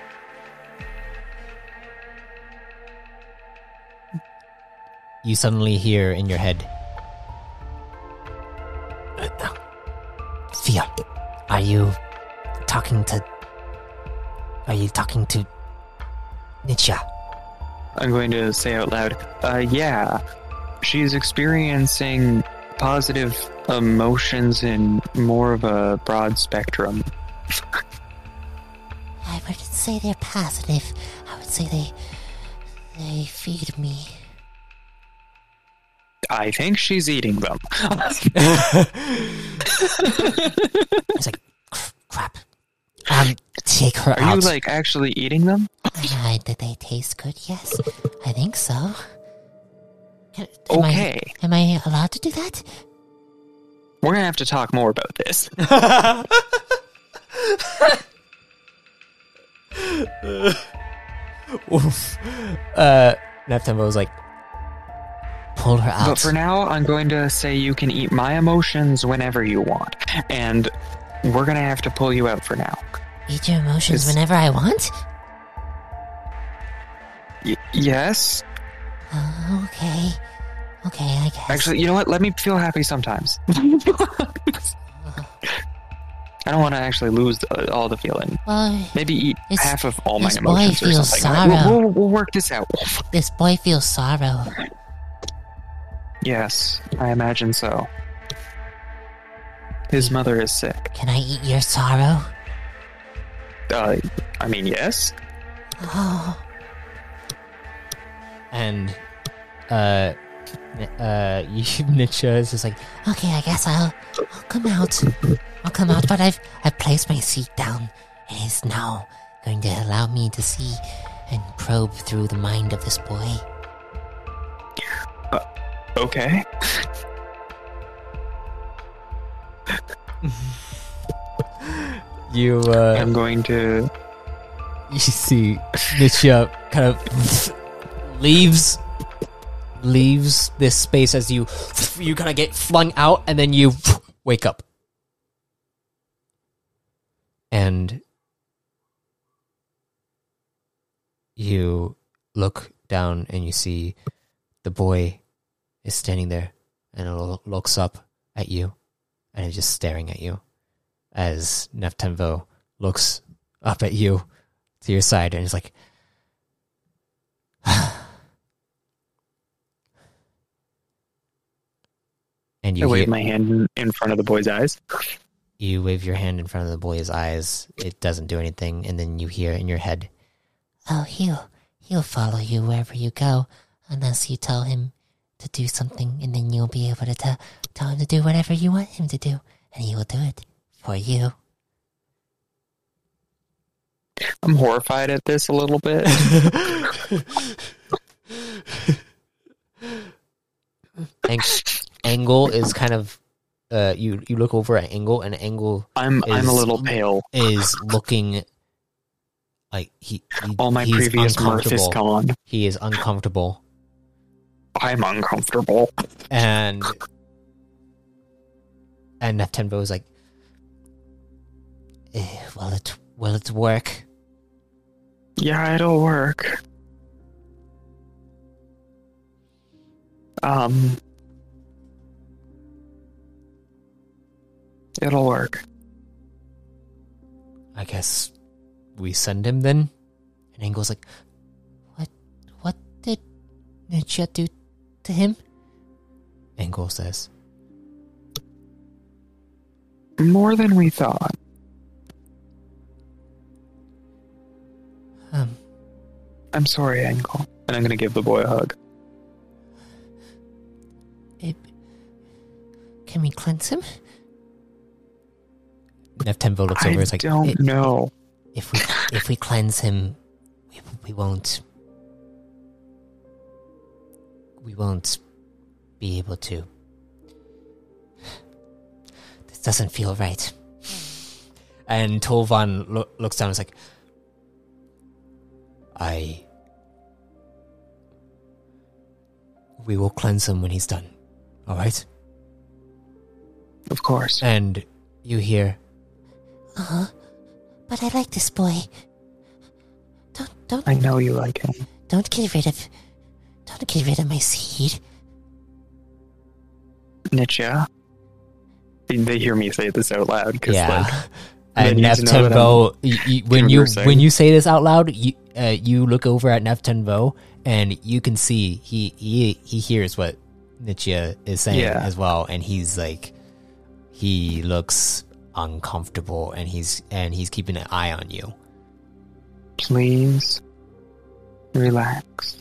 Speaker 1: You suddenly hear in your head, Fia, are you talking to... Are you talking to Nichia?
Speaker 2: I'm going to say out loud, uh, yeah. She's experiencing positive emotions in more of a broad spectrum.
Speaker 3: I would say they're positive. I would say they they feed me.
Speaker 2: I think she's eating them.
Speaker 3: It's like crap. Um, take her
Speaker 2: Are
Speaker 3: out.
Speaker 2: you like actually eating them?
Speaker 3: Uh, did they taste good? Yes, I think so. Can, am
Speaker 2: Okay.
Speaker 3: I, am I allowed to do that?
Speaker 2: We're gonna have to talk more about this.
Speaker 1: Oof. Uh, Neftembo was like, pull her out.
Speaker 2: But for now, I'm going to say you can eat my emotions whenever you want. And we're going to have to pull you out for now.
Speaker 3: Eat your emotions
Speaker 2: It's-
Speaker 3: whenever I want?
Speaker 2: Y- yes?
Speaker 3: Oh, okay. Okay, I guess.
Speaker 2: Actually, you know what? Let me feel happy sometimes. I don't want to actually lose uh, all the feeling.
Speaker 3: Well,
Speaker 2: Maybe eat
Speaker 3: This-
Speaker 2: half of all my
Speaker 3: this boy
Speaker 2: emotions or
Speaker 3: feels
Speaker 2: something.
Speaker 3: sorrow.
Speaker 2: We'll, we'll, we'll work this out.
Speaker 3: this boy feels sorrow.
Speaker 2: Yes, I imagine so. His mother is sick.
Speaker 3: Can I eat your sorrow?
Speaker 2: Uh, I mean, yes.
Speaker 3: Oh,
Speaker 1: And, uh, N- uh, you, Nietzsche is just like,
Speaker 3: okay, I guess I'll, I'll come out. I'll come out, but I've, I've placed my seat down. It is now going to allow me to see and probe through the mind of this boy.
Speaker 2: Okay.
Speaker 1: you, uh,
Speaker 2: I'm going to...
Speaker 1: you see Nietzsche kind of leaves leaves this space as you you kind of get flung out, and then you wake up, and you look down and you see the boy is standing there and lo- looks up at you and is just staring at you as Neftemvo looks up at you to your side and is like, and you
Speaker 2: I wave
Speaker 1: hear-
Speaker 2: my hand in- in front of the boy's eyes.
Speaker 1: you wave your hand in front of the boy's eyes. It doesn't do anything, and then you hear in your head,
Speaker 3: Oh, he'll, he'll follow you wherever you go, unless you tell him to do something, and then you'll be able to tell, tell him to do whatever you want him to do, and he will do it for you.
Speaker 2: I'm horrified at this a little bit.
Speaker 1: Ang- Angle is kind of, uh, you you look over at Angle, and Angle
Speaker 2: I'm I'm a
Speaker 1: Is-
Speaker 2: little pale.
Speaker 1: is looking like he, he
Speaker 2: All my
Speaker 1: he's
Speaker 2: previous mirth is
Speaker 1: uncomfortable.
Speaker 2: gone.
Speaker 1: He is uncomfortable,
Speaker 2: I'm uncomfortable.
Speaker 1: and and Neftemvo is like, eh, well, it will it work?
Speaker 2: Yeah, it'll work. Um, it'll work.
Speaker 1: I guess we send him then. And Angle's like,
Speaker 3: What, what did Nietzsche do to him?
Speaker 1: Angle says,
Speaker 2: More than we thought.
Speaker 3: Um,
Speaker 2: I'm sorry, Angle. And I'm gonna give the boy a hug.
Speaker 3: it, can we cleanse him?
Speaker 1: Neftemvo looks
Speaker 2: I
Speaker 1: over. It's like,
Speaker 2: don't
Speaker 1: "It-
Speaker 2: know.
Speaker 3: If we, if we cleanse him, we, we won't, we won't be able to. This doesn't feel right.
Speaker 1: and Tolvan lo- looks down and is like, I. We will cleanse him when he's done. Alright?
Speaker 2: Of course.
Speaker 1: And you hear,
Speaker 3: Uh-huh. But I like this boy. Don't, don't,
Speaker 2: I know you like him.
Speaker 3: don't get rid of, don't get rid of my seed.
Speaker 2: Nietzsche. They, they hear me say this out loud because
Speaker 1: yeah.
Speaker 2: like
Speaker 1: and
Speaker 2: they need to know that
Speaker 1: Neftemvo, you, you, when you
Speaker 2: conversing.
Speaker 1: when you say this out loud, you uh, you look over at Neftemvo and you can see he he he hears what Nietzsche is saying
Speaker 2: Yeah.
Speaker 1: as well, and he's like, he looks uncomfortable, and he's and he's keeping an eye on you.
Speaker 2: Please relax.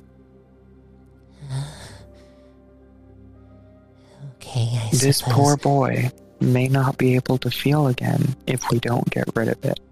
Speaker 3: Okay, I
Speaker 2: This
Speaker 3: suppose.
Speaker 2: poor boy may not be able to feel again if we don't get rid of it.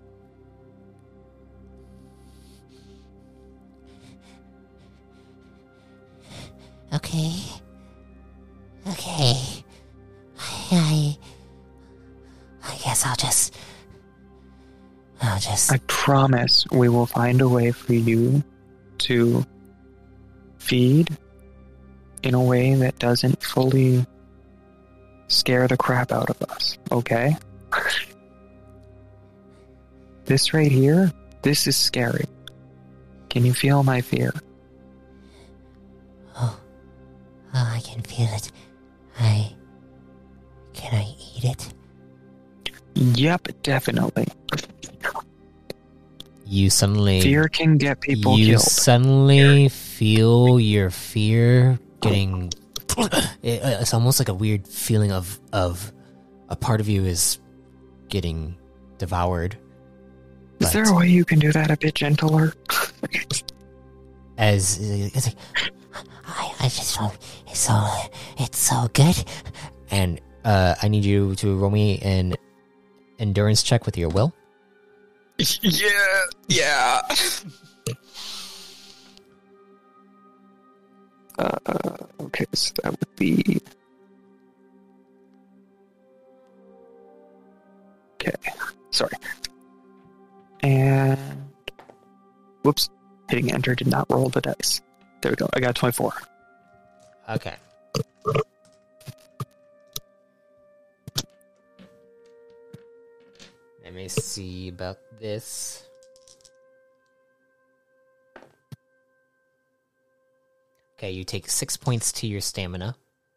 Speaker 3: Okay. Okay. I, I. I guess I'll just. I'll just.
Speaker 2: I promise we will find a way for you to feed in a way that doesn't fully scare the crap out of us, okay? This right here, this is scary. Can you feel my fear?
Speaker 3: Oh. Oh, I can feel it. I. Can I eat it?
Speaker 2: Yep, definitely.
Speaker 1: You suddenly
Speaker 2: Fear can get people
Speaker 1: you
Speaker 2: killed.
Speaker 1: suddenly feel your fear getting. It, it's almost like a weird feeling of of a part of you is getting devoured.
Speaker 2: Is
Speaker 1: But
Speaker 2: there a way you can do that a bit gentler?
Speaker 1: as it's like,
Speaker 3: I, I just don't. It's so. It's so good.
Speaker 1: and uh, I need you to roll me an endurance check with your will.
Speaker 2: Yeah, yeah. uh, okay, so that would be... Okay, sorry. And... Whoops, hitting enter did not roll the dice. There we go, I got twenty-four.
Speaker 1: Okay. Let me see about this. Okay, you take six points to your stamina.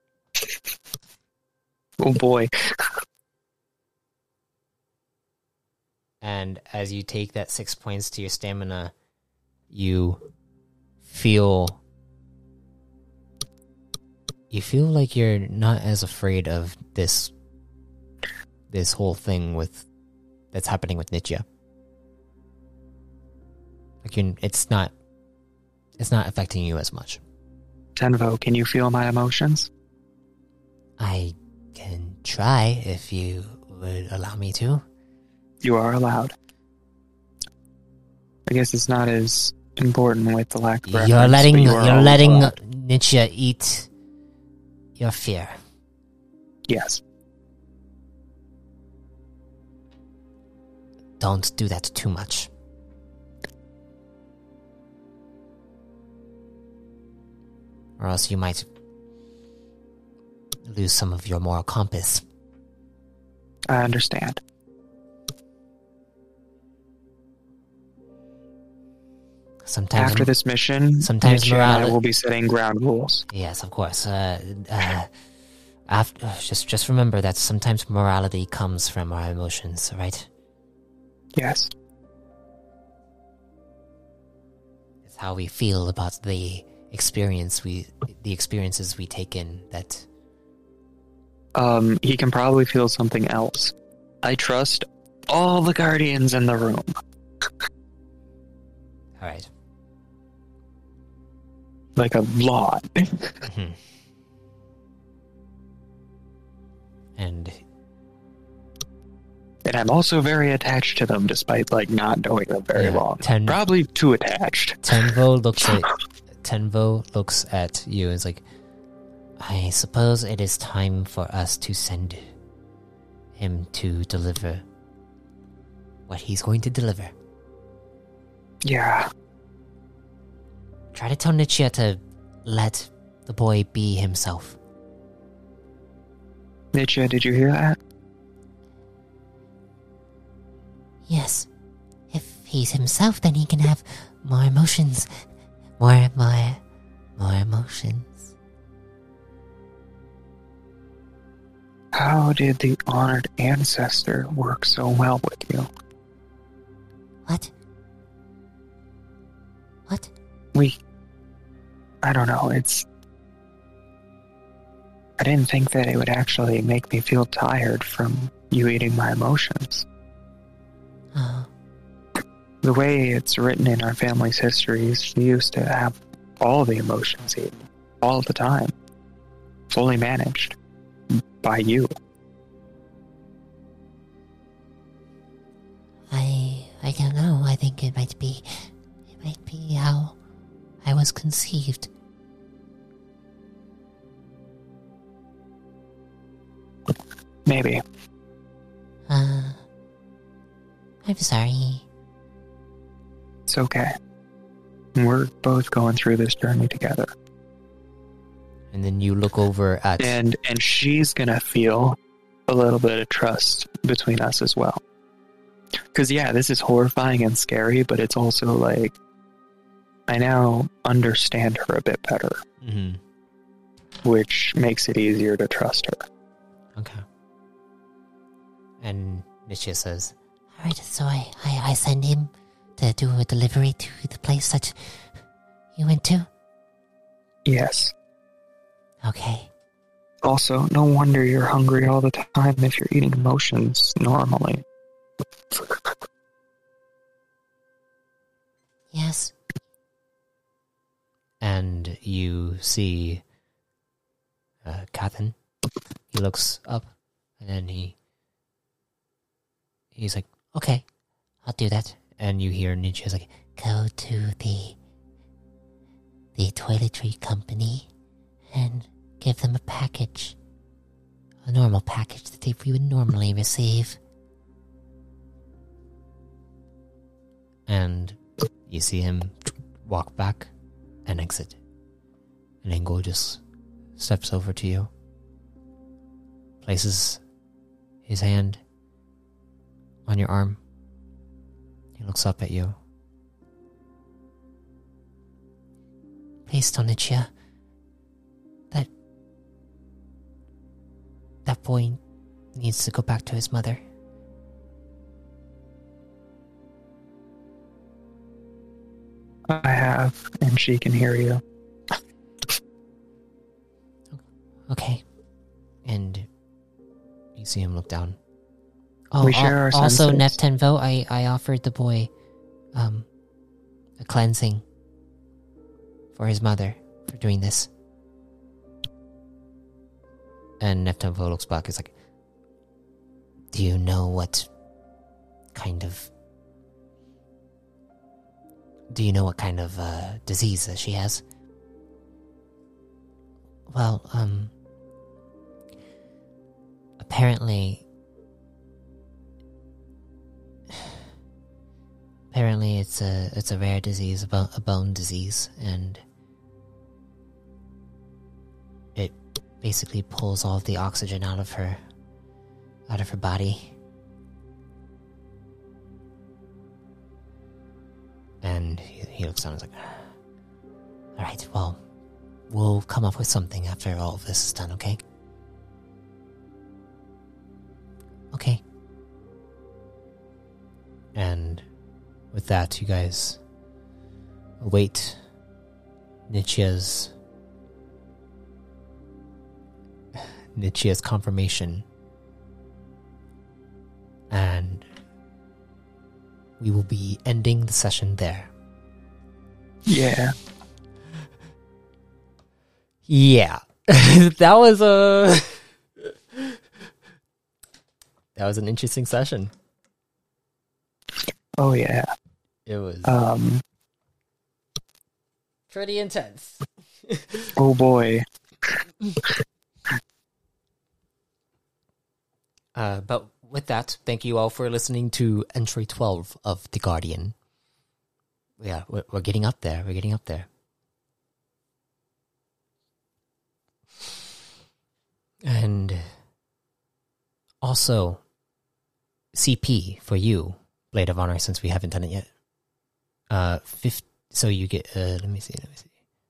Speaker 2: Oh boy.
Speaker 1: And as you take that six points to your stamina, you feel... You feel like you're not as afraid of this... This whole thing with... That's happening with Nitya. Like you're, it's not... It's not affecting you as much.
Speaker 2: Tenvo, can you feel my emotions?
Speaker 3: I can try if you would allow me to.
Speaker 2: You are allowed. I guess it's not as important with the lack of
Speaker 3: You're
Speaker 2: reference,
Speaker 3: letting
Speaker 2: but you
Speaker 3: you're
Speaker 2: are always
Speaker 3: letting
Speaker 2: allowed.
Speaker 3: Nitya eat your fear.
Speaker 2: Yes.
Speaker 3: Don't do that too much. Or else you might lose some of your moral compass.
Speaker 2: I understand.
Speaker 3: Sometimes
Speaker 2: After this mission,
Speaker 3: sometimes
Speaker 2: Nietzsche and I
Speaker 3: morali-
Speaker 2: will be setting ground rules.
Speaker 3: Yes, of course. Uh, uh, after, just just remember that sometimes morality comes from our emotions, right?
Speaker 2: Yes.
Speaker 3: It's how we feel about the experience we, the experiences we take in. That
Speaker 2: Um, he can probably feel something else. I trust all the guardians in the room.
Speaker 3: all right.
Speaker 2: Like a lot.
Speaker 3: Mhm. And
Speaker 2: And I'm also very attached to them, despite like not knowing them very
Speaker 1: Yeah,
Speaker 2: long.
Speaker 1: ten-
Speaker 2: Probably too attached.
Speaker 1: Tenvo looks at Tenvo looks at you and is like, I suppose it is time for us to send him to deliver what he's going to deliver.
Speaker 2: Yeah.
Speaker 1: Try to tell Nitya to let the boy be himself.
Speaker 2: Nietzsche, did you hear that?
Speaker 3: yes, if he's himself, then he can have more emotions, more, more, more emotions.
Speaker 2: How did the honored ancestor work so well with you?
Speaker 3: What? What?
Speaker 2: We... I don't know, it's... I didn't think that it would actually make me feel tired from you eating my emotions.
Speaker 3: Oh,
Speaker 2: the way it's written in our family's histories, she used to have all the emotions all the time, fully managed by you.
Speaker 3: I I don't know. I think it might be it might be how I was conceived.
Speaker 2: Maybe.
Speaker 3: Uh, I'm sorry.
Speaker 2: It's okay. We're both going through this journey together.
Speaker 1: And then you look over at...
Speaker 2: And and she's gonna feel a little bit of trust between us as well. Because, yeah, this is horrifying and scary, but it's also like, I now understand her a bit better.
Speaker 1: Mm-hmm.
Speaker 2: Which makes it easier to trust her.
Speaker 1: Okay. And Nichia says,
Speaker 3: Alright, so I, I, I send him to do a delivery to the place that you went to?
Speaker 2: Yes.
Speaker 3: Okay.
Speaker 2: Also, no wonder you're hungry all the time if you're eating emotions normally.
Speaker 3: Yes.
Speaker 1: and you see uh, Cathan. He looks up, and then he he's like, "Okay, I'll do that." And you hear Nietzsche's like,
Speaker 3: Go to the the toiletry company and give them a package. A normal package that they would normally receive.
Speaker 1: and you see him walk back and exit. And Engel just steps over to you, places his hand on your arm. He looks up at you.
Speaker 3: Please, Tonichia. That... That boy needs to go back to his mother.
Speaker 2: I have, and she can hear you.
Speaker 3: Okay.
Speaker 1: And you see him look down.
Speaker 3: Oh,
Speaker 2: We share our
Speaker 3: al- also,
Speaker 2: senses.
Speaker 3: Neftenvo, I, I offered the boy um, a cleansing for his mother for doing this.
Speaker 1: And Neptunvo looks back. He's like,
Speaker 3: Do you know what kind of... Do you know what kind of uh, disease that she has? Well, um... apparently... Apparently it's a it's a rare disease, a, bo- a bone disease, and it basically pulls all of the oxygen out of her out of her body.
Speaker 1: and he, he looks down and is like,
Speaker 3: Alright, well, we'll come up with something after all of this is done, okay? Okay.
Speaker 1: and with that, you guys await Nietzsche's Nietzsche's confirmation, and we will be ending the session there.
Speaker 2: Yeah.
Speaker 1: Yeah. That was a that was an interesting session.
Speaker 2: Oh, yeah.
Speaker 1: It was
Speaker 2: Um.
Speaker 1: pretty intense.
Speaker 2: Oh, boy.
Speaker 1: Uh, but with that, thank you all for listening to entry twelve of The Guardian. Yeah, we're, we're getting up there. We're getting up there. And also, C P for you, Blade of Honor, since we haven't done it yet. Uh, fifth, so you get, uh, let me see, let me see.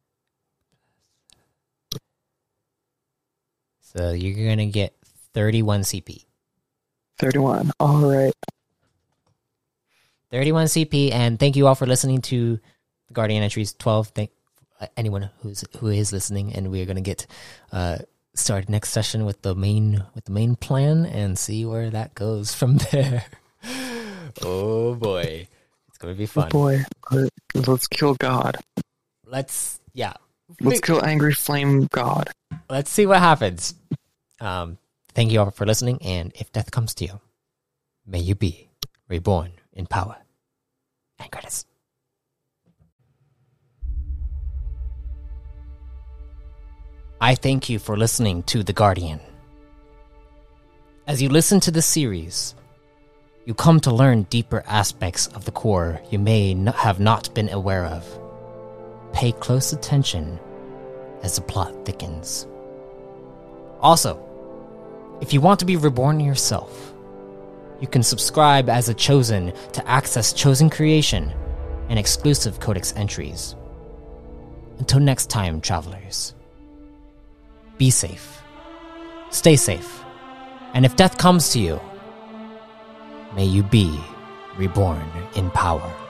Speaker 1: So you're gonna get thirty-one C P.
Speaker 2: thirty-one. All right.
Speaker 1: thirty-one C P, and thank you all for listening to the Guardian Entries twelve. Thank uh, anyone who's who is listening, and we're gonna get uh start next session with the main with the main plan and see where that goes from there. Oh boy, it's would be fun.
Speaker 2: Oh boy, let's kill God.
Speaker 1: Let's yeah.
Speaker 2: Let's kill Angry Flame God.
Speaker 1: Let's see what happens. Um, thank you all for listening, and if death comes to you, may you be reborn in power. And credits. I thank you for listening to The Guardian. As you listen to this series, you come to learn deeper aspects of the core you may not have not been aware of. Pay close attention as the plot thickens. Also, if you want to be reborn yourself, you can subscribe as a Chosen to access Chosen creation and exclusive Codex entries. Until next time, travelers, be safe, stay safe, and if death comes to you, may you be reborn in power.